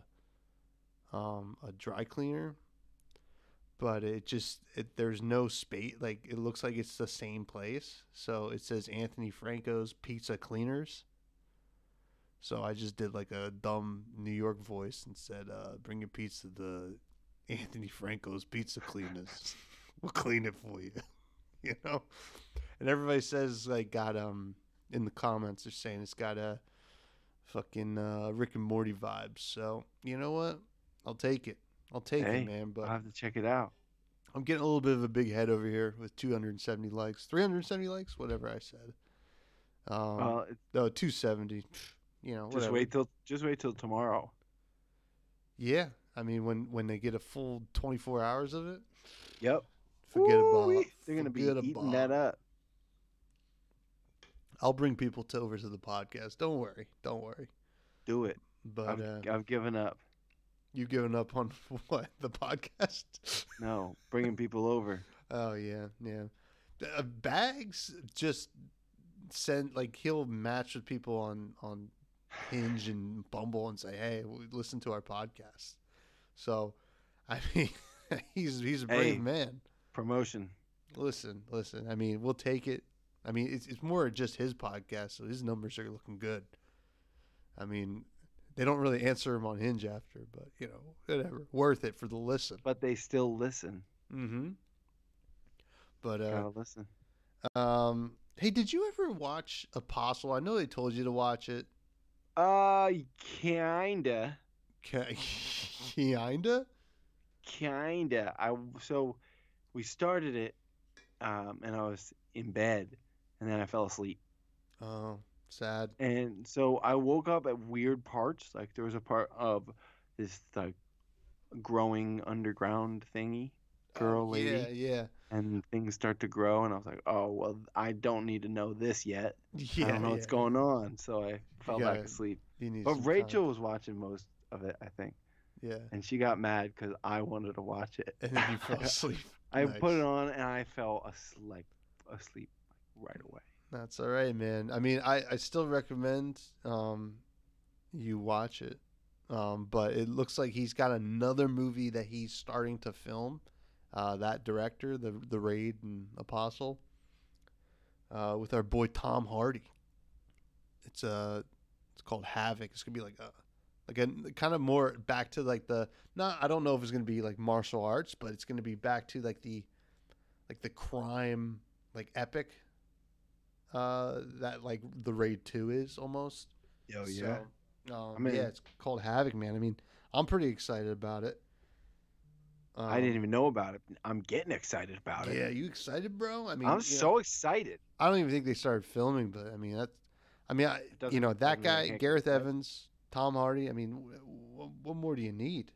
Speaker 2: a dry cleaner, but there's no space. Like, it looks like it's the same place, so it says Anthony Franco's Pizza Cleaners. So I just did like a dumb New York voice and said, "Bring your pizza to Anthony Franco's Pizza Cleaners. We'll clean it for you." you know. And everybody says like got in the comments they're saying it's got a fucking Rick and Morty vibes. So you know what? I'll take it. I'll take
Speaker 3: Hey,
Speaker 2: it, man. But
Speaker 3: I'll have to check it out.
Speaker 2: I'm getting a little bit of a big head over here with 270 likes, 370 likes, whatever I said.
Speaker 3: Well,
Speaker 2: No, 270. You know,
Speaker 3: just
Speaker 2: whatever.
Speaker 3: wait till tomorrow.
Speaker 2: Yeah, I mean when they get a full 24 hours of it,
Speaker 3: Yep.
Speaker 2: forget about
Speaker 3: Woo-wee.
Speaker 2: it.
Speaker 3: They're gonna be
Speaker 2: Forget
Speaker 3: eating
Speaker 2: about
Speaker 3: that
Speaker 2: it.
Speaker 3: up.
Speaker 2: I'll bring people over to the podcast. Don't worry. Don't worry.
Speaker 3: Do it.
Speaker 2: But
Speaker 3: I've given up.
Speaker 2: you giving up on what? The podcast?
Speaker 3: No, bringing people over.
Speaker 2: Oh yeah, yeah. Bags just send like he'll match with people on Hinge and Bumble and say, "Hey, listen to our podcast." So, I mean, he's a brave
Speaker 3: Hey.
Speaker 2: man.
Speaker 3: Promotion.
Speaker 2: Listen. I mean, we'll take it. I mean, it's more just his podcast, so his numbers are looking good. I mean, they don't really answer him on Hinge after, but you know, whatever, worth it for the listen.
Speaker 3: But they still listen.
Speaker 2: Mm-hmm. But
Speaker 3: Gotta listen.
Speaker 2: hey, did you ever watch Apostle? I know they told you to watch it.
Speaker 3: Kinda.
Speaker 2: Kinda.
Speaker 3: So we started it, and I was in bed, and then I fell asleep.
Speaker 2: Oh, sad.
Speaker 3: And so I woke up at weird parts. Like there was a part of this like growing underground thingy, girl, lady,
Speaker 2: Yeah, yeah,
Speaker 3: and things start to grow, and I was like, oh well, I don't need to know this yet.
Speaker 2: yeah.
Speaker 3: I don't know what's going on, so I fell back
Speaker 2: gotta-
Speaker 3: asleep.
Speaker 2: You need
Speaker 3: But
Speaker 2: some
Speaker 3: Rachel was watching most of it, I think,
Speaker 2: Yeah,
Speaker 3: and she got mad because I wanted to watch it.
Speaker 2: and then you fell asleep.
Speaker 3: I
Speaker 2: Nice.
Speaker 3: put it on and I fell asleep right away.
Speaker 2: That's all right, man. I mean, I still recommend you watch it. But it looks like he's got another movie that he's starting to film. That director, the Raid and Apostle, with our boy Tom Hardy. It's called Havoc. It's gonna be like a kind of more back to like I don't know if it's gonna be like martial arts, but it's gonna be back to like the crime like epic that like the Raid 2 is almost.
Speaker 3: Oh
Speaker 2: So,
Speaker 3: I'm in.
Speaker 2: yeah, it's called Havoc, man. I mean, I'm pretty excited about it.
Speaker 3: I didn't even know about it. I'm getting excited about it.
Speaker 2: Yeah, you excited, bro? I mean,
Speaker 3: I'm so excited.
Speaker 2: I don't even think they started filming, but I mean,
Speaker 3: Doesn't-
Speaker 2: that
Speaker 3: doesn't
Speaker 2: guy,
Speaker 3: really make
Speaker 2: Gareth
Speaker 3: sense.
Speaker 2: Evans, Tom Hardy. I mean, what more do you need?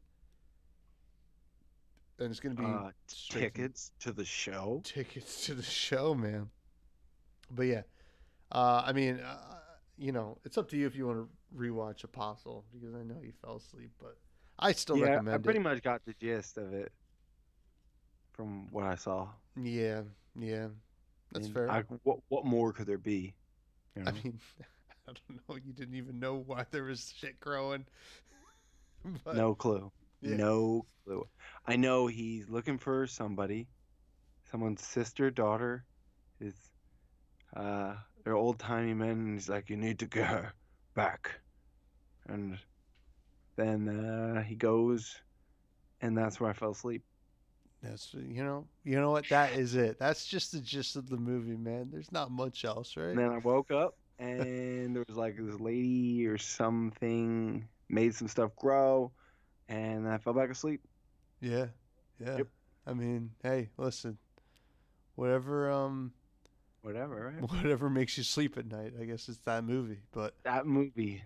Speaker 2: And it's gonna be straight from-
Speaker 3: Tickets to the show.
Speaker 2: tickets to the show, man. But yeah, I mean, it's up to you if you want to rewatch Apostle because I know you fell asleep, but I still
Speaker 3: I
Speaker 2: recommend
Speaker 3: pretty
Speaker 2: it.
Speaker 3: much got the gist of it from what I saw.
Speaker 2: Yeah, that's
Speaker 3: And
Speaker 2: fair.
Speaker 3: what more could there be? You know?
Speaker 2: I mean, I don't know. You didn't even know why there was shit growing. But,
Speaker 3: no clue.
Speaker 2: yeah.
Speaker 3: No clue. I know he's looking for somebody, someone's sister, daughter, his they're old timey men, and he's like, you need to get her back. And then he goes, and that's where I fell asleep.
Speaker 2: That's you know what, that is it. That's just the gist of the movie, man. There's not much else, right?
Speaker 3: And then I woke up, and there was like this lady or something made some stuff grow, and I fell back asleep.
Speaker 2: Yeah.
Speaker 3: Yep.
Speaker 2: I mean, hey, listen, whatever
Speaker 3: Whatever, right?
Speaker 2: whatever makes you sleep at night, I guess it's that movie. But
Speaker 3: That movie.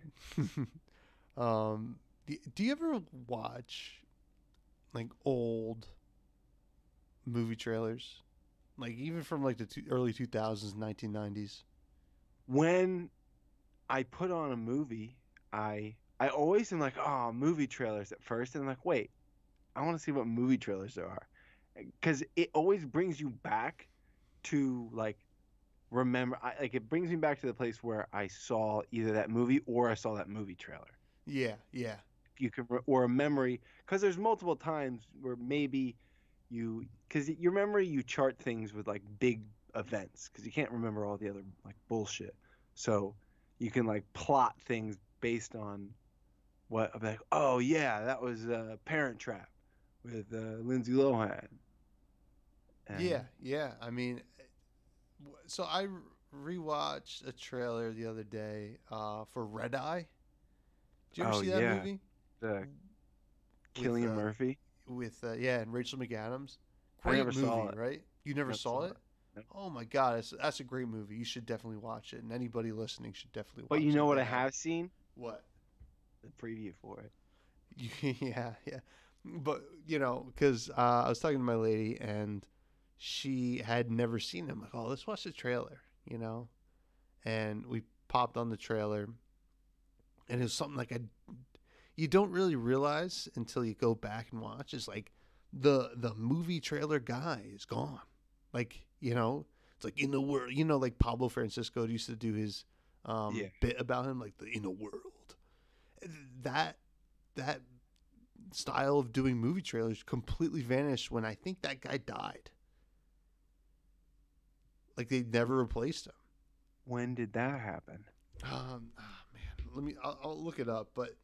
Speaker 2: do you ever watch like old movie trailers, like even from like the early 2000s, 1990s?
Speaker 3: When I put on a movie, I always am like, oh, movie trailers at first, and I'm like, wait, I want to see what movie trailers there are, because it always brings you back to like remember, it brings me back to the place where I saw either that movie or I saw that movie trailer.
Speaker 2: Yeah.
Speaker 3: You can or a memory, because there's multiple times where maybe because your memory, you chart things with like big events because you can't remember all the other like bullshit, so you can like plot things based on what, like, oh yeah, that was Parent Trap with Lindsay Lohan. And
Speaker 2: Yeah. I mean, so I rewatched a trailer the other day for Red Eye. Did you ever
Speaker 3: Oh,
Speaker 2: see that
Speaker 3: yeah.
Speaker 2: movie?
Speaker 3: Cillian
Speaker 2: With,
Speaker 3: Murphy.
Speaker 2: With and Rachel McAdams.
Speaker 3: I
Speaker 2: Great
Speaker 3: never
Speaker 2: movie,
Speaker 3: saw it.
Speaker 2: right? You never saw it?
Speaker 3: No.
Speaker 2: Oh my god, that's a great movie. You should definitely watch it, and anybody listening should definitely watch
Speaker 3: But
Speaker 2: it.
Speaker 3: you know what I
Speaker 2: Red Eye.
Speaker 3: have seen?
Speaker 2: What?
Speaker 3: The preview for it.
Speaker 2: Yeah. But because I was talking to my lady and she had never seen him. Like, oh, let's watch the trailer, and we popped on the trailer, and it was something like you don't really realize until you go back and watch. It's like the movie trailer guy is gone. Like, it's like in the world. Like Pablo Francisco used to do his bit about him, like the in the world. That style of doing movie trailers completely vanished when I think that guy died. Like they never replaced him.
Speaker 3: When did that happen?
Speaker 2: Man, I'll look it up, but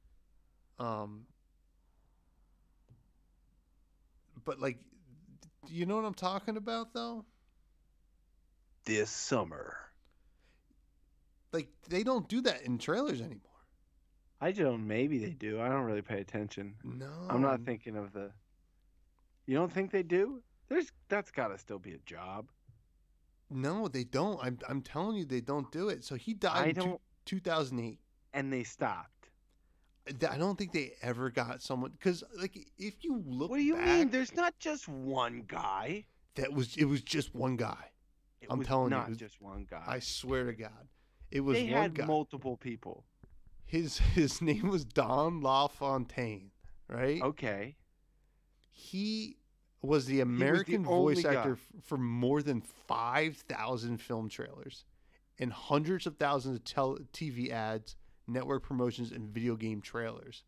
Speaker 2: like, do you know what I'm talking about though?
Speaker 3: This summer.
Speaker 2: Like they don't do that in trailers anymore.
Speaker 3: I don't. Maybe they do. I don't really pay attention.
Speaker 2: No,
Speaker 3: I'm not thinking of the. You don't think they do? That's got to still be a job.
Speaker 2: No, they don't. I'm telling you, they don't do it. So he died in 2008,
Speaker 3: and they stopped.
Speaker 2: I don't think they ever got someone, because like if you look.
Speaker 3: What do you
Speaker 2: back,
Speaker 3: mean? There's not just one guy.
Speaker 2: It was just one guy. I'm telling you, it was
Speaker 3: not just one guy.
Speaker 2: I swear to God, it was
Speaker 3: they
Speaker 2: one
Speaker 3: had
Speaker 2: guy.
Speaker 3: multiple people.
Speaker 2: His name was Don LaFontaine, right?
Speaker 3: Okay.
Speaker 2: He was the American
Speaker 3: the only
Speaker 2: voice actor
Speaker 3: guy.
Speaker 2: for more than 5,000 film trailers and hundreds of thousands of TV ads, network promotions, and video game trailers.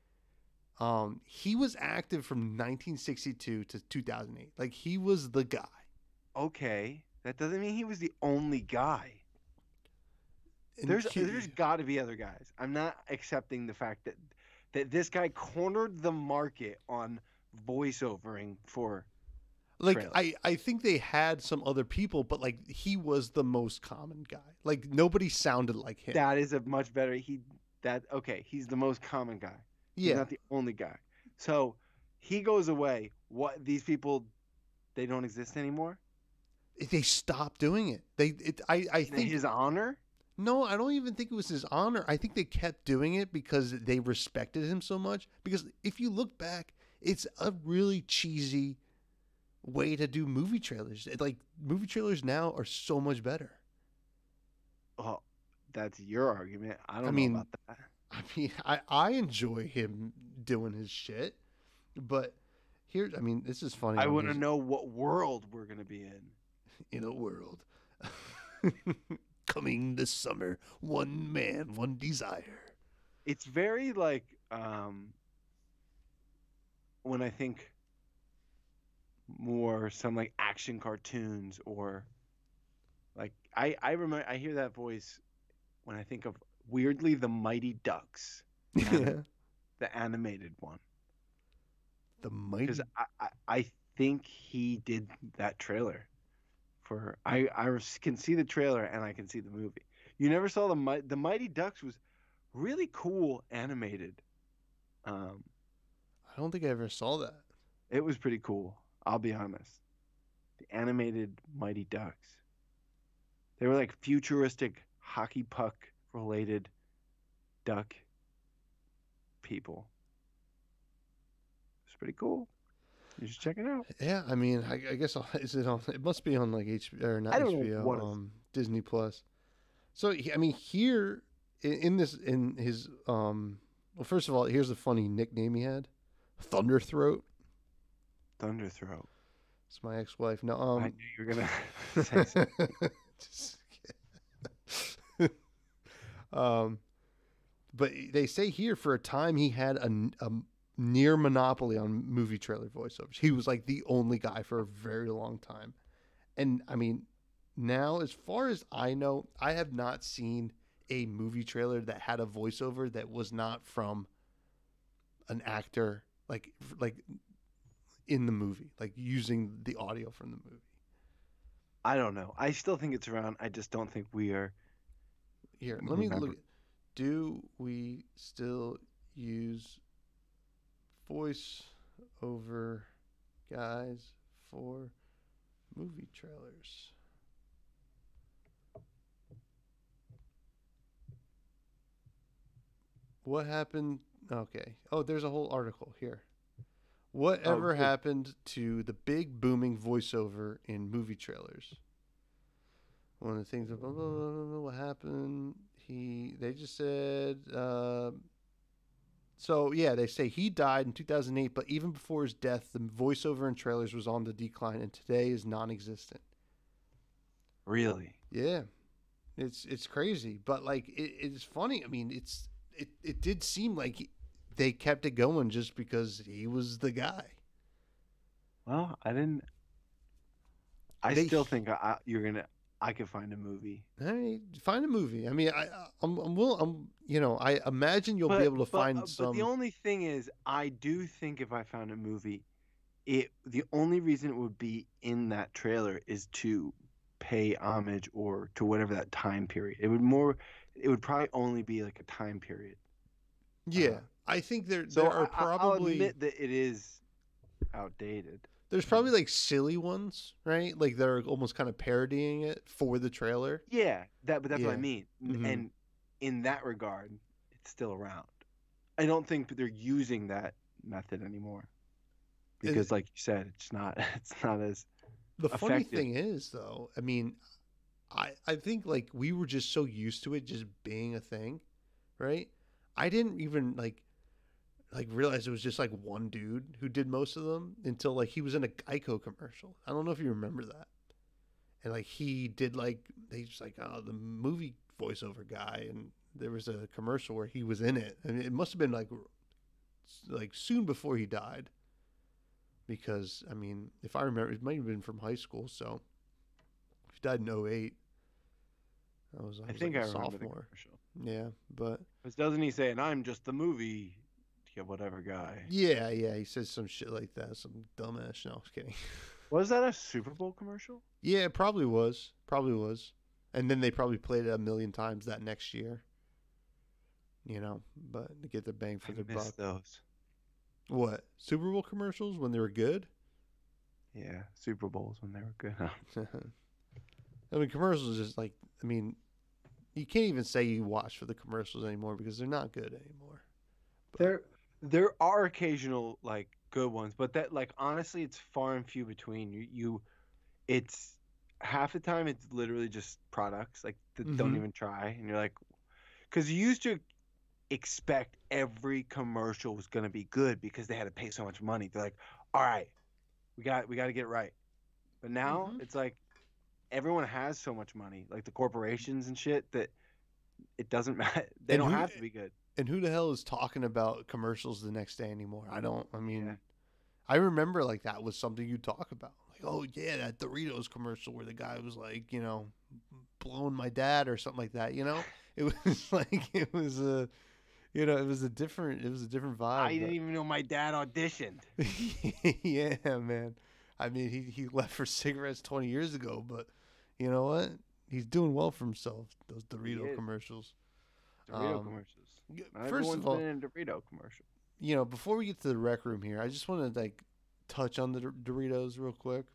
Speaker 2: He was active from 1962 to 2008. Like, he was the guy.
Speaker 3: Okay. That doesn't mean he was the only guy.
Speaker 2: And
Speaker 3: There's got to be other guys. I'm not accepting the fact that this guy cornered the market on voiceovering for
Speaker 2: like
Speaker 3: trailers.
Speaker 2: I think they had some other people, but like he was the most common guy. Like nobody sounded like him.
Speaker 3: That is a much better. He's the most common guy. He's
Speaker 2: Yeah,
Speaker 3: not the only guy. So he goes away. What these people, they don't exist anymore.
Speaker 2: they stopped doing it. I
Speaker 3: In
Speaker 2: think
Speaker 3: his honor.
Speaker 2: no, I don't even think it was his honor. I think they kept doing it because they respected him so much. Because if you look back, it's a really cheesy way to do movie trailers. Like movie trailers now are so much better.
Speaker 3: Oh, that's your argument. I
Speaker 2: I
Speaker 3: don't know
Speaker 2: mean,
Speaker 3: about that.
Speaker 2: I enjoy him doing his shit, but here, I mean, this is funny.
Speaker 3: I
Speaker 2: On
Speaker 3: want to
Speaker 2: his,
Speaker 3: know what world we're gonna be
Speaker 2: in a world coming this summer, one man, one desire.
Speaker 3: It's very like when I think more some like action cartoons or like I remember I hear that voice when I think of weirdly the Mighty Ducks,
Speaker 2: Yeah,
Speaker 3: the animated one,
Speaker 2: the mighty.
Speaker 3: because I think he did that trailer for I can see the trailer and I can see the movie. You never saw the Mighty Ducks was really cool animated. Um,
Speaker 2: I don't think I ever saw that.
Speaker 3: it was pretty cool. I'll be honest. The animated Mighty Ducks. They were like futuristic hockey puck related duck people. It's pretty cool. You should check it out.
Speaker 2: Yeah, I mean, I guess is it on? It must be on like HBO or not
Speaker 3: I don't know
Speaker 2: HBO,
Speaker 3: what it's-
Speaker 2: Disney Plus. So I mean, here in this in his well, first of all, here's the funny nickname he had, Thunderthroat.
Speaker 3: Thunderthroat.
Speaker 2: It's my ex-wife. No,
Speaker 3: I knew you were gonna say something.
Speaker 2: just kidding. But they say here for a time he had a near monopoly on movie trailer voiceovers. He was like the only guy for a very long time. And I mean, now as far as I know, I have not seen a movie trailer that had a voiceover that was not from an actor like in the movie, like using the audio from the movie.
Speaker 3: I don't know. I still think it's around. I just don't think we are.
Speaker 2: Here, let me
Speaker 3: Remember.
Speaker 2: look. Do we still use voice over guys for movie trailers? What happened? Okay. Oh, there's a whole article here. Whatever
Speaker 3: good.
Speaker 2: happened to the big booming voiceover in movie trailers? One of the things, what happened? They just said, so yeah, they say he died in 2008, but even before his death, the voiceover in trailers was on the decline, and today is non-existent.
Speaker 3: Really?
Speaker 2: Yeah, it's crazy, but like it's funny. I mean, it did seem like they kept it going just because he was the guy.
Speaker 3: Well, I didn't. I
Speaker 2: They-
Speaker 3: still think you're gonna. I could find a movie.
Speaker 2: All right, find a movie. I mean, I imagine you'll be able to find some.
Speaker 3: But the only thing is, I do think if I found a movie, the only reason it would be in that trailer is to pay homage or to whatever that time period. It would probably only be like a time period.
Speaker 2: Yeah, I think there
Speaker 3: So
Speaker 2: are
Speaker 3: I'll
Speaker 2: probably
Speaker 3: admit that it is outdated.
Speaker 2: there's probably like silly ones, right? Like they're almost kind of parodying it for the trailer.
Speaker 3: Yeah, but that's what I
Speaker 2: Yeah.
Speaker 3: mean.
Speaker 2: Mhm.
Speaker 3: And in that regard, it's still around. I don't think they're using that method anymore because, like you said, it's not it's not as
Speaker 2: The funny
Speaker 3: effective.
Speaker 2: thing is, though, I mean, I think like we were just so used to it just being a thing, right? I didn't even like realize it was just like one dude who did most of them until like he was in a Geico commercial. I don't know if you remember that. And like he did like they just like the movie voiceover guy, and there was a commercial where he was in it. I mean, it must have been like soon before he died, because I mean, if I remember, it might have been from high school. So if he died in '08, I was
Speaker 3: I think
Speaker 2: like
Speaker 3: I
Speaker 2: a
Speaker 3: remember the
Speaker 2: sophomore.
Speaker 3: commercial.
Speaker 2: Yeah, but
Speaker 3: Because doesn't he say, "And I'm just the movie, whatever guy"?
Speaker 2: yeah, he says some shit like that, some dumbass. No, I was kidding.
Speaker 3: Was that a Super Bowl commercial?
Speaker 2: Yeah, it probably was. And then they probably played it a million times that next year. you know, but to get the bang for
Speaker 3: I
Speaker 2: their
Speaker 3: miss
Speaker 2: buck.
Speaker 3: those.
Speaker 2: What? Super Bowl commercials when they were good?
Speaker 3: Yeah, Super Bowls when they were good.
Speaker 2: I mean, commercials just like, I mean, you can't even say you watch for the commercials anymore because they're not good anymore. But
Speaker 3: There there are occasional like good ones, but that like honestly it's far and few between. You it's half the time it's literally just products like that don't
Speaker 2: hmm
Speaker 3: even try and you're like cuz you used to expect every commercial was going to be good because they had to pay so much money. They're like, "All right, we got to get it right." But now
Speaker 2: hmm
Speaker 3: it's like everyone has so much money, like the corporations and shit that it doesn't matter. They
Speaker 2: and
Speaker 3: don't
Speaker 2: who
Speaker 3: have to be good.
Speaker 2: and who the hell is talking about commercials the next day anymore? I don't. I
Speaker 3: Yeah.
Speaker 2: mean, I remember like that was something you talk about. Like, oh yeah, that Doritos commercial where the guy was like, blowing my dad or something like that. It was like it was a different
Speaker 3: I
Speaker 2: vibe.
Speaker 3: didn't
Speaker 2: But
Speaker 3: even know my dad auditioned.
Speaker 2: yeah, man. I mean, he left for cigarettes 20 years ago, but you know what? He's doing well for himself. Those
Speaker 3: He
Speaker 2: Dorito
Speaker 3: is.
Speaker 2: commercials.
Speaker 3: Dorito
Speaker 2: Um,
Speaker 3: commercials. Not
Speaker 2: First
Speaker 3: everyone's
Speaker 2: of
Speaker 3: been
Speaker 2: all,
Speaker 3: in a Dorito commercial.
Speaker 2: before we get to the rec room here, I just want to like touch on the Doritos real quick.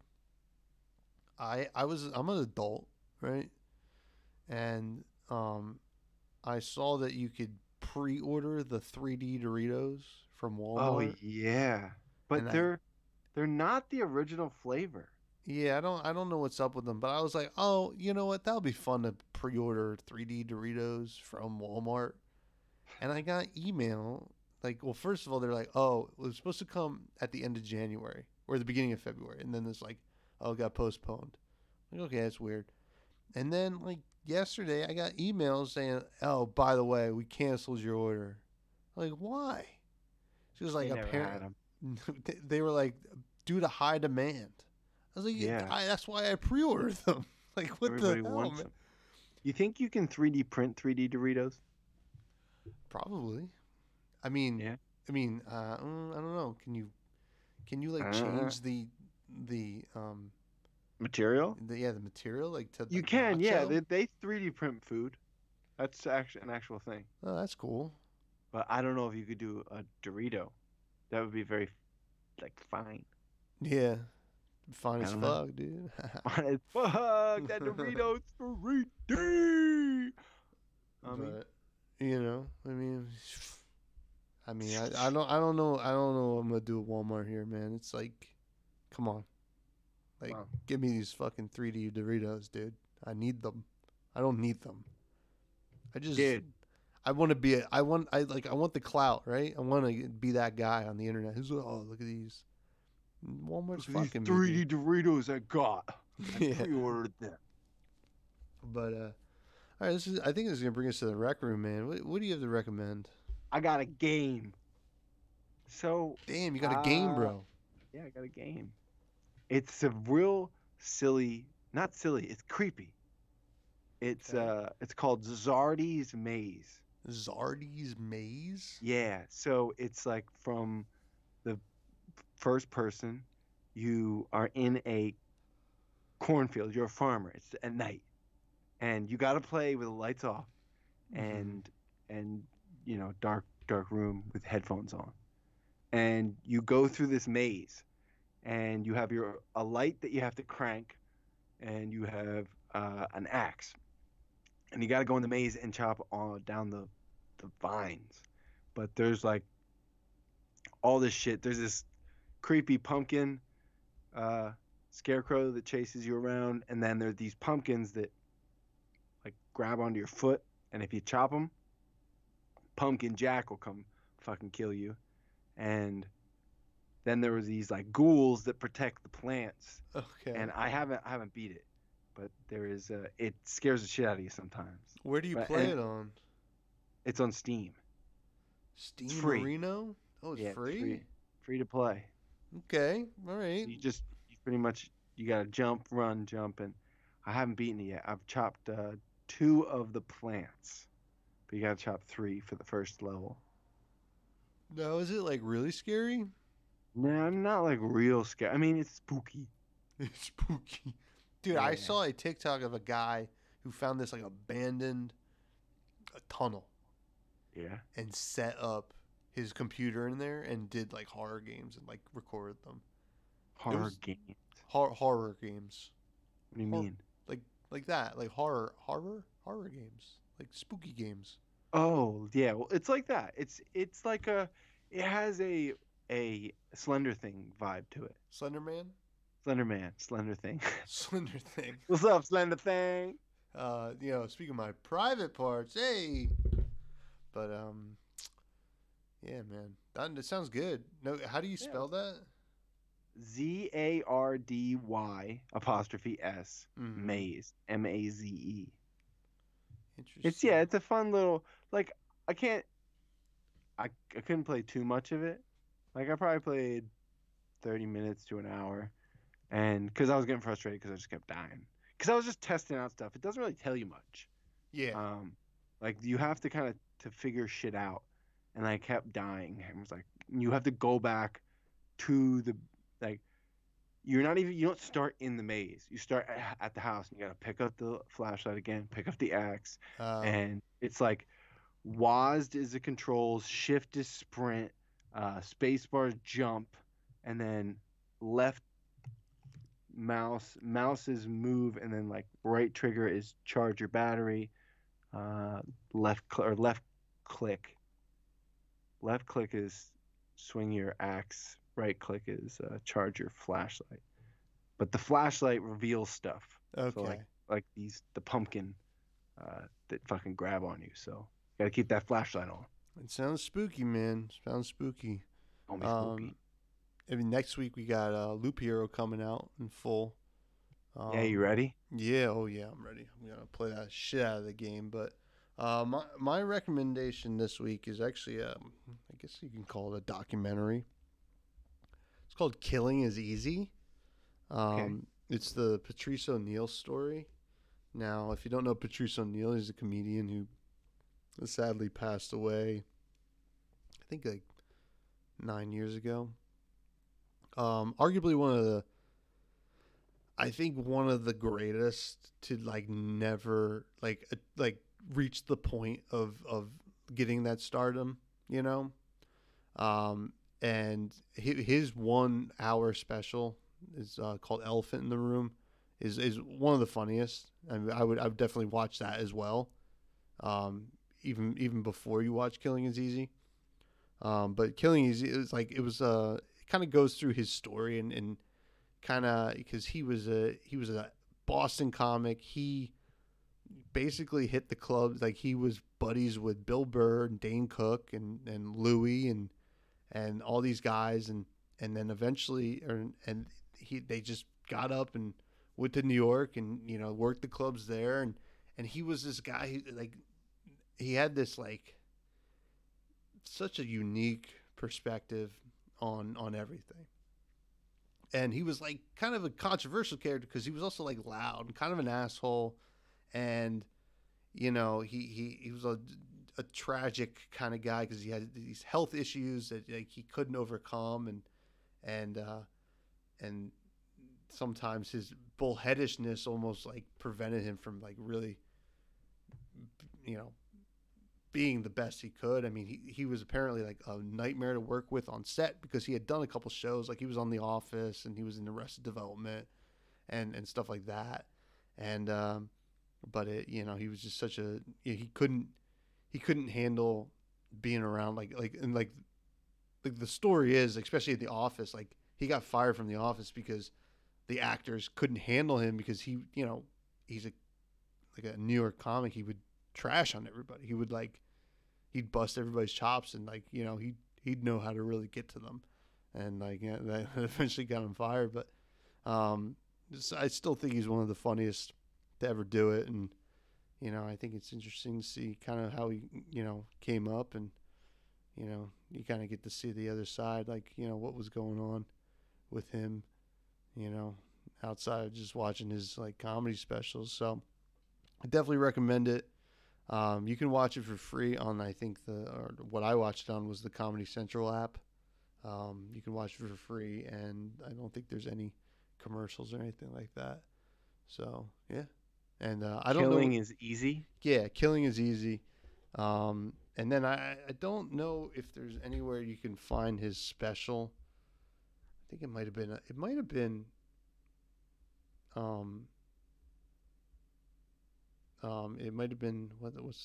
Speaker 2: I'm an adult, right? And I saw that you could pre-order the 3D Doritos from
Speaker 3: Oh
Speaker 2: Walmart,
Speaker 3: yeah,
Speaker 2: and
Speaker 3: but they're not the original flavor.
Speaker 2: yeah, I don't know what's up with them, but I was like, oh, you know what? That'll be fun to pre-order 3D Doritos from Walmart. And I got email like, well, first of all, they're like, oh, it was supposed to come at the end of January or the beginning of February, and then it's like, oh, it got postponed. Like, okay, that's weird. And then like yesterday, I got emails saying, oh, by the way, we canceled your order. Like, why? She was like,
Speaker 3: They never had
Speaker 2: apparent.
Speaker 3: them.
Speaker 2: They were like, due to high demand. I was like, yeah,
Speaker 3: Yeah,
Speaker 2: that's why I pre-ordered them. Like, what the
Speaker 3: everybody
Speaker 2: hell,
Speaker 3: wants
Speaker 2: man?
Speaker 3: them. You think you can 3D print 3D Doritos?
Speaker 2: Probably. I mean,
Speaker 3: Yeah.
Speaker 2: I don't know. Can you like
Speaker 3: Uh,
Speaker 2: change the
Speaker 3: Material?
Speaker 2: the material like to
Speaker 3: You
Speaker 2: like
Speaker 3: can, yeah.
Speaker 2: nacho?
Speaker 3: They 3D print food. That's actually an actual thing.
Speaker 2: Oh, that's cool.
Speaker 3: But I don't know if you could do a Dorito. That would be very like fine.
Speaker 2: Yeah, fine
Speaker 3: I
Speaker 2: as
Speaker 3: don't know.
Speaker 2: fuck, dude.
Speaker 3: Fine as fuck. That Dorito's 3D. I mean,
Speaker 2: But I don't know what I'm gonna do at Walmart here, man. It's like, come on, like
Speaker 3: wow.
Speaker 2: give me these fucking 3D Doritos, dude. I need them. I don't need them. I just
Speaker 3: Dude,
Speaker 2: I want to be I want the clout, right? I want to be that guy on the internet who's like, oh, look at these. Walmart's
Speaker 3: look at these
Speaker 2: fucking me,
Speaker 3: 3D Doritos I got. I
Speaker 2: dude. Yeah.
Speaker 3: pre-ordered them.
Speaker 2: But all right, I think this is gonna bring us to the rec room, man. What do you have to recommend?
Speaker 3: I got a game. So,
Speaker 2: Damn, you got a game, bro.
Speaker 3: yeah, I got a game. It's a real silly, not silly, it's creepy.
Speaker 2: Okay.
Speaker 3: It's called Zardy's Maze.
Speaker 2: Zardy's Maze.
Speaker 3: Yeah, so it's like from the first person, you are in a cornfield, you're a farmer. It's at night. And you got to play with the lights off
Speaker 2: Mm-hmm.
Speaker 3: and dark room with headphones on. And you go through this maze and you have a light that you have to crank and you have an axe and you got to go in the maze and chop all down the vines. But there's like all this shit. There's this creepy pumpkin uh, scarecrow that chases you around, and then there's these pumpkins that like grab onto your foot, and if you chop them, Pumpkin Jack will come fucking kill you. And then there was these like ghouls that protect the plants,
Speaker 2: Okay.
Speaker 3: and I haven't beat it, but there is it scares the shit out of you sometimes.
Speaker 2: Where do you
Speaker 3: But
Speaker 2: play
Speaker 3: and
Speaker 2: it on?
Speaker 3: it's on Steam. It's
Speaker 2: Steam
Speaker 3: free.
Speaker 2: Marino? Oh, it's
Speaker 3: Yeah, it's
Speaker 2: free?
Speaker 3: free to play.
Speaker 2: Okay. All right.
Speaker 3: You pretty much you gotta jump, run, jump, and I haven't beaten it yet. I've chopped two of the plants, but you gotta chop three for the first level.
Speaker 2: Now, is it like really scary?
Speaker 3: No, I'm not like real scared. I mean, it's spooky.
Speaker 2: It's spooky. Dude, I
Speaker 3: Yeah.
Speaker 2: saw a TikTok of a guy who found this like abandoned tunnel.
Speaker 3: Yeah.
Speaker 2: and set up his computer in there and did like horror games and like recorded them. It
Speaker 3: Horror
Speaker 2: was
Speaker 3: game.
Speaker 2: horror games,
Speaker 3: What do you
Speaker 2: hor-
Speaker 3: mean?
Speaker 2: like that, like horror games, like spooky games.
Speaker 3: Oh, yeah. Well, it's like that. It's like it has a Slender Thing vibe to it.
Speaker 2: Slender Man,
Speaker 3: Slender Man, Slender Thing.
Speaker 2: Slender Thing.
Speaker 3: What's up, Slender Thing?
Speaker 2: Speaking of my private parts, hey. But yeah, man, that sounds good. No, how do you
Speaker 3: Yeah.
Speaker 2: spell that?
Speaker 3: ZARDY'
Speaker 2: Mhm.
Speaker 3: Maze, MAZE.
Speaker 2: Interesting.
Speaker 3: It's a fun little like I can't I couldn't play too much of it. Like I probably played 30 minutes to an hour, and because I was getting frustrated because I just kept dying. Because I was just testing out stuff. It doesn't really tell you much.
Speaker 2: Yeah.
Speaker 3: Like you have to kind of to figure shit out, and I kept dying. And it was like you have to go back to the like you don't start in the maze. You start at the house and you gotta pick up the flashlight again, pick up the axe, and it's like WASD is the controls, shift is sprint, space bar is jump, and then left mouse is move, and then like right trigger is charge your battery, left click. Left click is swing your axe. Right click is charge your flashlight. But the flashlight reveals stuff.
Speaker 2: Okay.
Speaker 3: So like the pumpkin that fucking grab on you. So you gotta keep that flashlight on.
Speaker 2: It sounds spooky, man. Sounds spooky.
Speaker 3: Don't be spooky.
Speaker 2: I mean, next week we got Loop Hero coming out in full.
Speaker 3: Yeah, you ready?
Speaker 2: Yeah, oh yeah, I'm ready. I'm gonna play that shit out of the game. But my recommendation this week is actually I guess you can call it a documentary. It's called Killing Is Easy.
Speaker 3: Okay.
Speaker 2: It's the Patrice O'Neal story. Now, if you don't know Patrice O'Neal, he's a comedian who sadly passed away. I think like 9 years ago. Arguably one of the greatest to like never like reach the point of getting that stardom, you know. And his 1 hour special is called Elephant in the Room. Is one of the funniest. I mean, I would definitely watch that as well. Even before you watch Killing Is Easy. But Killing Is it kind of goes through his story and kind of because he was a Boston comic. He basically hit the clubs like he was buddies with Bill Burr and Dane Cook and Louis and all these guys and then eventually they just got up and went to New York and worked the clubs there and he was this guy who like he had this like such a unique perspective on everything. And he was like kind of a controversial character because he was also like loud and kind of an asshole and he was a tragic kind of guy because he had these health issues that like he couldn't overcome and sometimes his bullheadishness almost like prevented him from like really being the best he could. I mean, he was apparently like a nightmare to work with on set because he had done a couple shows, like he was on The Office and he was in Arrested Development and stuff like that. And but he was just such a he couldn't handle being around like the story is, especially at The Office, like he got fired from The Office because the actors couldn't handle him because he's a New York comic. He would trash on everybody. He'd bust everybody's chops and he'd know how to really get to them, and that eventually got him fired. But I still think he's one of the funniest to ever do it, and I think it's interesting to see kind of how he came up, and you kind of get to see the other side, like what was going on with him, outside of just watching his like comedy specials. So I definitely recommend it. You can watch it for free on, I think what I watched on was the Comedy Central app. You can watch it for free, and I don't think there's any commercials or anything like that. So yeah, and I don't know.
Speaker 3: Killing is easy.
Speaker 2: Yeah, Killing Is Easy. And then I don't know if there's anywhere you can find his special. I think it might have been um it might have been what's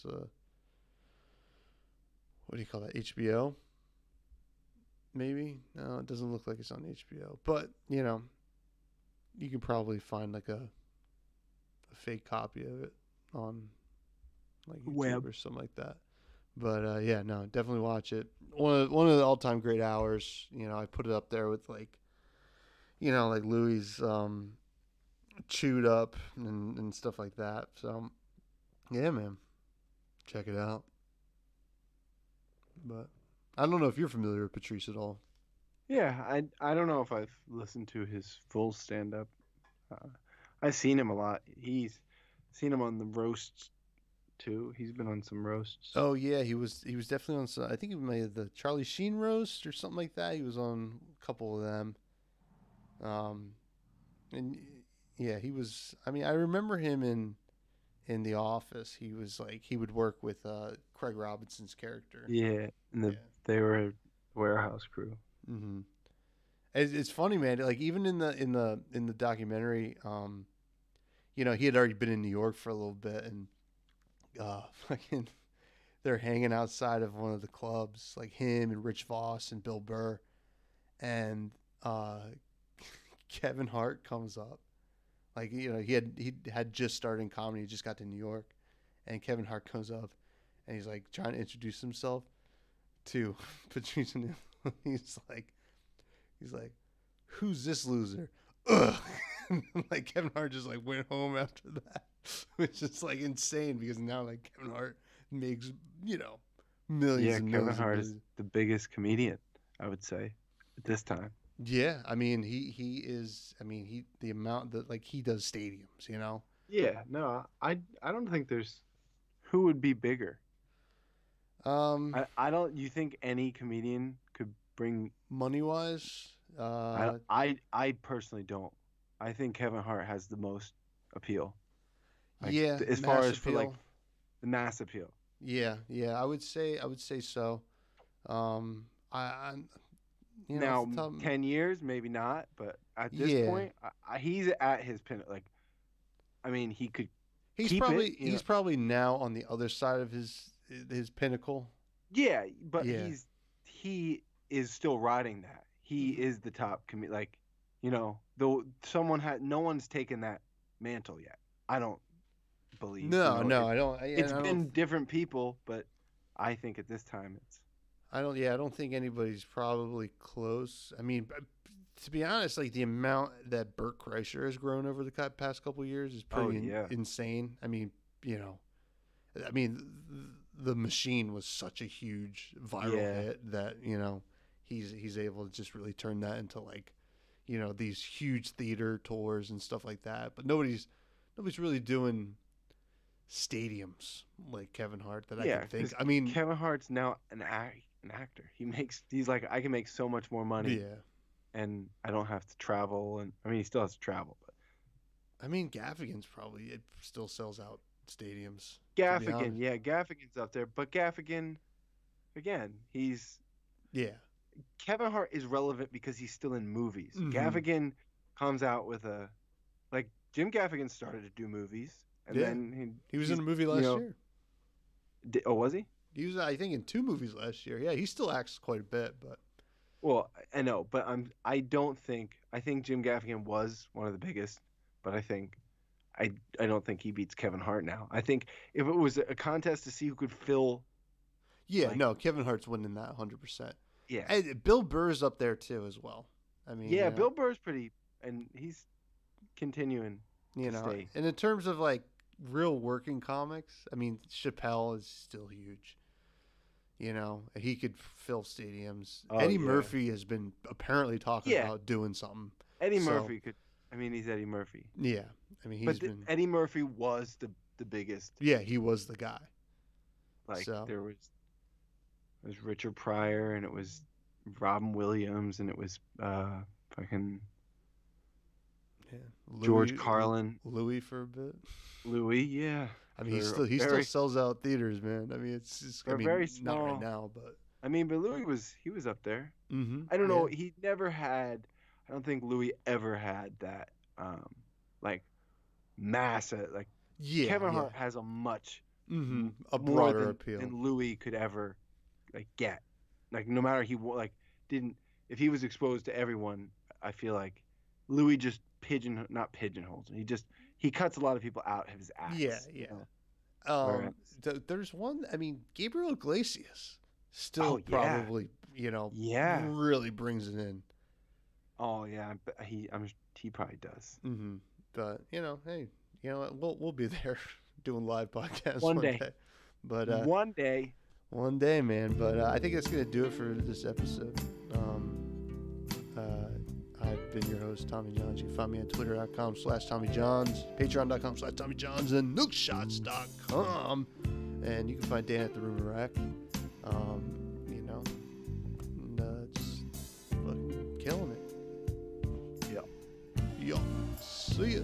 Speaker 2: what do you call that, HBO maybe. No, it doesn't look like it's on HBO, but you can probably find like a fake copy of it on like YouTube
Speaker 3: Web.
Speaker 2: or something like that. But yeah, no, definitely watch it. One of the all time great hours. I put it up there with like like Louis chewed up and stuff like that. So yeah, man, check it out. But I don't know if you're familiar with Patrice at all.
Speaker 3: Yeah, I don't know if I've listened to his full stand up. Uh, I've seen him a lot. He's seen him on the roasts too. He's been on some roasts.
Speaker 2: Oh yeah, he was definitely on some. I think he made the Charlie Sheen roast or something like that. He was on a couple of them. Um, and yeah, he was. I mean, I remember him in The Office. He was like he would work with Craig Robinson's character.
Speaker 3: Yeah, and
Speaker 2: Yeah.
Speaker 3: they were a warehouse crew.
Speaker 2: Mm-hmm. It's funny, man. Like even in the documentary, he had already been in New York for a little bit, and fucking, they're hanging outside of one of the clubs, like him and Rich Voss and Bill Burr, and Kevin Hart comes up. Like he had just started in comedy, he just got to New York, and Kevin Hart comes up, and he's like trying to introduce himself to Patrice O'Neal. He's like, who's this loser? Ugh. Like Kevin Hart just like went home after that, which is like insane because now like Kevin Hart makes millions
Speaker 3: Yeah,
Speaker 2: and
Speaker 3: Kevin
Speaker 2: millions.
Speaker 3: Hart is the biggest comedian, I would say, at this time.
Speaker 2: Yeah, I mean he is. I mean the amount that like he does stadiums.
Speaker 3: Yeah, no, I don't think there's who would be bigger.
Speaker 2: Um,
Speaker 3: I don't. You think any comedian could bring?
Speaker 2: money wise,
Speaker 3: I personally don't. I think Kevin Hart has the most appeal. Like
Speaker 2: yeah,
Speaker 3: as far
Speaker 2: mass
Speaker 3: as for like
Speaker 2: appeal.
Speaker 3: the mass appeal.
Speaker 2: Yeah, I would say so. I off
Speaker 3: Now,
Speaker 2: the top,
Speaker 3: 10 years, maybe not, but at this
Speaker 2: yeah,
Speaker 3: point, he's at his pin. Like, I mean, he could
Speaker 2: he's
Speaker 3: keep
Speaker 2: probably
Speaker 3: it.
Speaker 2: he's probably now on the other side of his pinnacle.
Speaker 3: Yeah, but
Speaker 2: Yeah.
Speaker 3: he is still riding that. He is the top like, though no one's taken that mantle yet. I don't believe.
Speaker 2: No, I don't.
Speaker 3: It's
Speaker 2: I
Speaker 3: been
Speaker 2: don't.
Speaker 3: different people, but I think at this time it's
Speaker 2: I don't. Yeah, I don't think anybody's probably close. I mean, to be honest, like the amount that Burt Kreischer has grown over the past couple of years is pretty
Speaker 3: yeah.
Speaker 2: insane. I mean, you know, I mean, the Machine was such a huge viral
Speaker 3: Yeah.
Speaker 2: hit that he's able to just really turn that into like these huge theater tours and stuff like that. But nobody's really doing stadiums like Kevin Hart that I
Speaker 3: yeah.
Speaker 2: can think.
Speaker 3: 'Cause
Speaker 2: I mean,
Speaker 3: Kevin Hart's now an actor. He's like I can make so much more money
Speaker 2: yeah.
Speaker 3: and I don't have to travel, and I mean he still has to travel, but
Speaker 2: I mean, Gaffigan's probably it still sells out stadiums. To be
Speaker 3: Gaffigan,
Speaker 2: honest.
Speaker 3: yeah, Gaffigan's up there, but Gaffigan again,
Speaker 2: Yeah,
Speaker 3: Kevin Hart is relevant because he's still in movies.
Speaker 2: Mhm.
Speaker 3: Gaffigan comes out with like Jim Gaffigan started to do movies, and
Speaker 2: Yeah.
Speaker 3: then
Speaker 2: he was in a movie last year.
Speaker 3: Oh, was he?
Speaker 2: He was, I think, in 2 movies last year. Yeah, he still acts quite a bit, but
Speaker 3: Well, I know, but I don't think I think Jim Gaffigan was one of the biggest, but I don't think he beats Kevin Hart now. I think if it was a contest to see who could fill,
Speaker 2: yeah,
Speaker 3: like,
Speaker 2: no, Kevin Hart's winning that 100%.
Speaker 3: yeah,
Speaker 2: And Bill Burr's up there too as well. I mean,
Speaker 3: yeah, Bill Burr's pretty, and he's continuing
Speaker 2: you
Speaker 3: to
Speaker 2: know,
Speaker 3: stay.
Speaker 2: and in terms of like real working comics, I mean, Chappelle is still huge. He could fill stadiums.
Speaker 3: Oh,
Speaker 2: Eddie
Speaker 3: yeah.
Speaker 2: Murphy has been apparently talking
Speaker 3: Yeah.
Speaker 2: about doing something.
Speaker 3: Eddie
Speaker 2: So-
Speaker 3: Murphy could. I mean, he's Eddie Murphy,
Speaker 2: Yeah, I mean,
Speaker 3: but Eddie Murphy was the biggest.
Speaker 2: yeah, he was the guy.
Speaker 3: Like
Speaker 2: So-
Speaker 3: there was Richard Pryor, and it was Robin Williams, and it was fucking
Speaker 2: Yeah,
Speaker 3: George Carlin.
Speaker 2: Louis for a bit.
Speaker 3: Louis, yeah.
Speaker 2: I mean,
Speaker 3: They're
Speaker 2: he still
Speaker 3: very-
Speaker 2: sells out theaters, man. I mean, it's I
Speaker 3: They're
Speaker 2: mean,
Speaker 3: very
Speaker 2: not right
Speaker 3: small.
Speaker 2: now, but
Speaker 3: I mean, but Louis was up there.
Speaker 2: mm-hmm.
Speaker 3: I don't know. He never had. I don't think Louis ever had that like mass. Like
Speaker 2: Yeah,
Speaker 3: Kevin
Speaker 2: yeah.
Speaker 3: Hart has a much
Speaker 2: Mm-hmm. A
Speaker 3: more
Speaker 2: broader
Speaker 3: than,
Speaker 2: appeal.
Speaker 3: than Louis could ever like get. Like no matter like didn't if he was exposed to everyone, I feel like Louis just not pigeonholes. He cuts a lot of people out of his acts.
Speaker 2: Yeah,
Speaker 3: you
Speaker 2: yeah.
Speaker 3: know?
Speaker 2: There's one. I mean, Gabriel Iglesias still
Speaker 3: Oh, yeah.
Speaker 2: probably
Speaker 3: Yeah.
Speaker 2: really brings it in.
Speaker 3: Oh yeah, he probably does.
Speaker 2: Mm-hmm. But hey, what, we'll be there doing live podcasts
Speaker 3: One day.
Speaker 2: But
Speaker 3: One day,
Speaker 2: man. But I think that's gonna do it for this episode. I've been your host, Tommy Johns. You can find me on twitter.com/TommyJohns, patreon.com/TommyJohns, and nukeshots.com. And you can find Dan at the Rumor Rack. Just fucking killing it. Yo. See ya.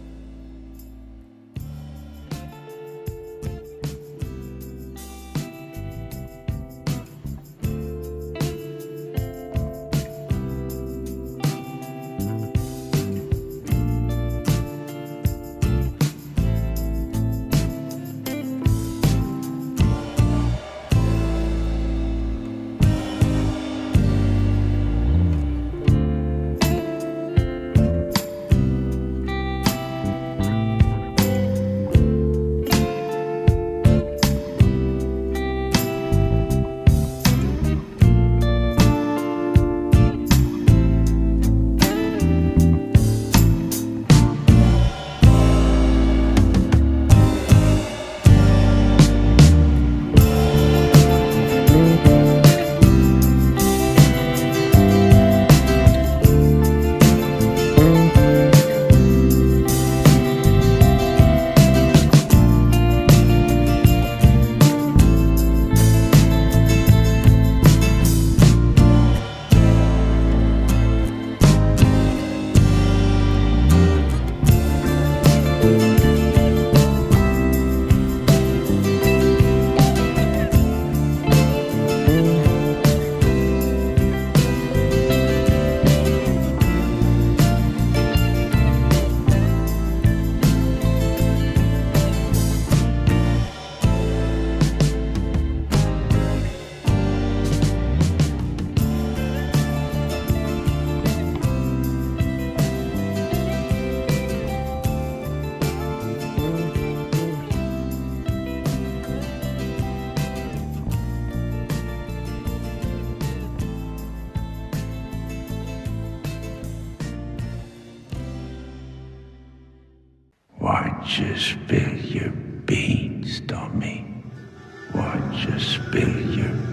Speaker 4: Watch you spill your beans, Tommy. Watch you spill your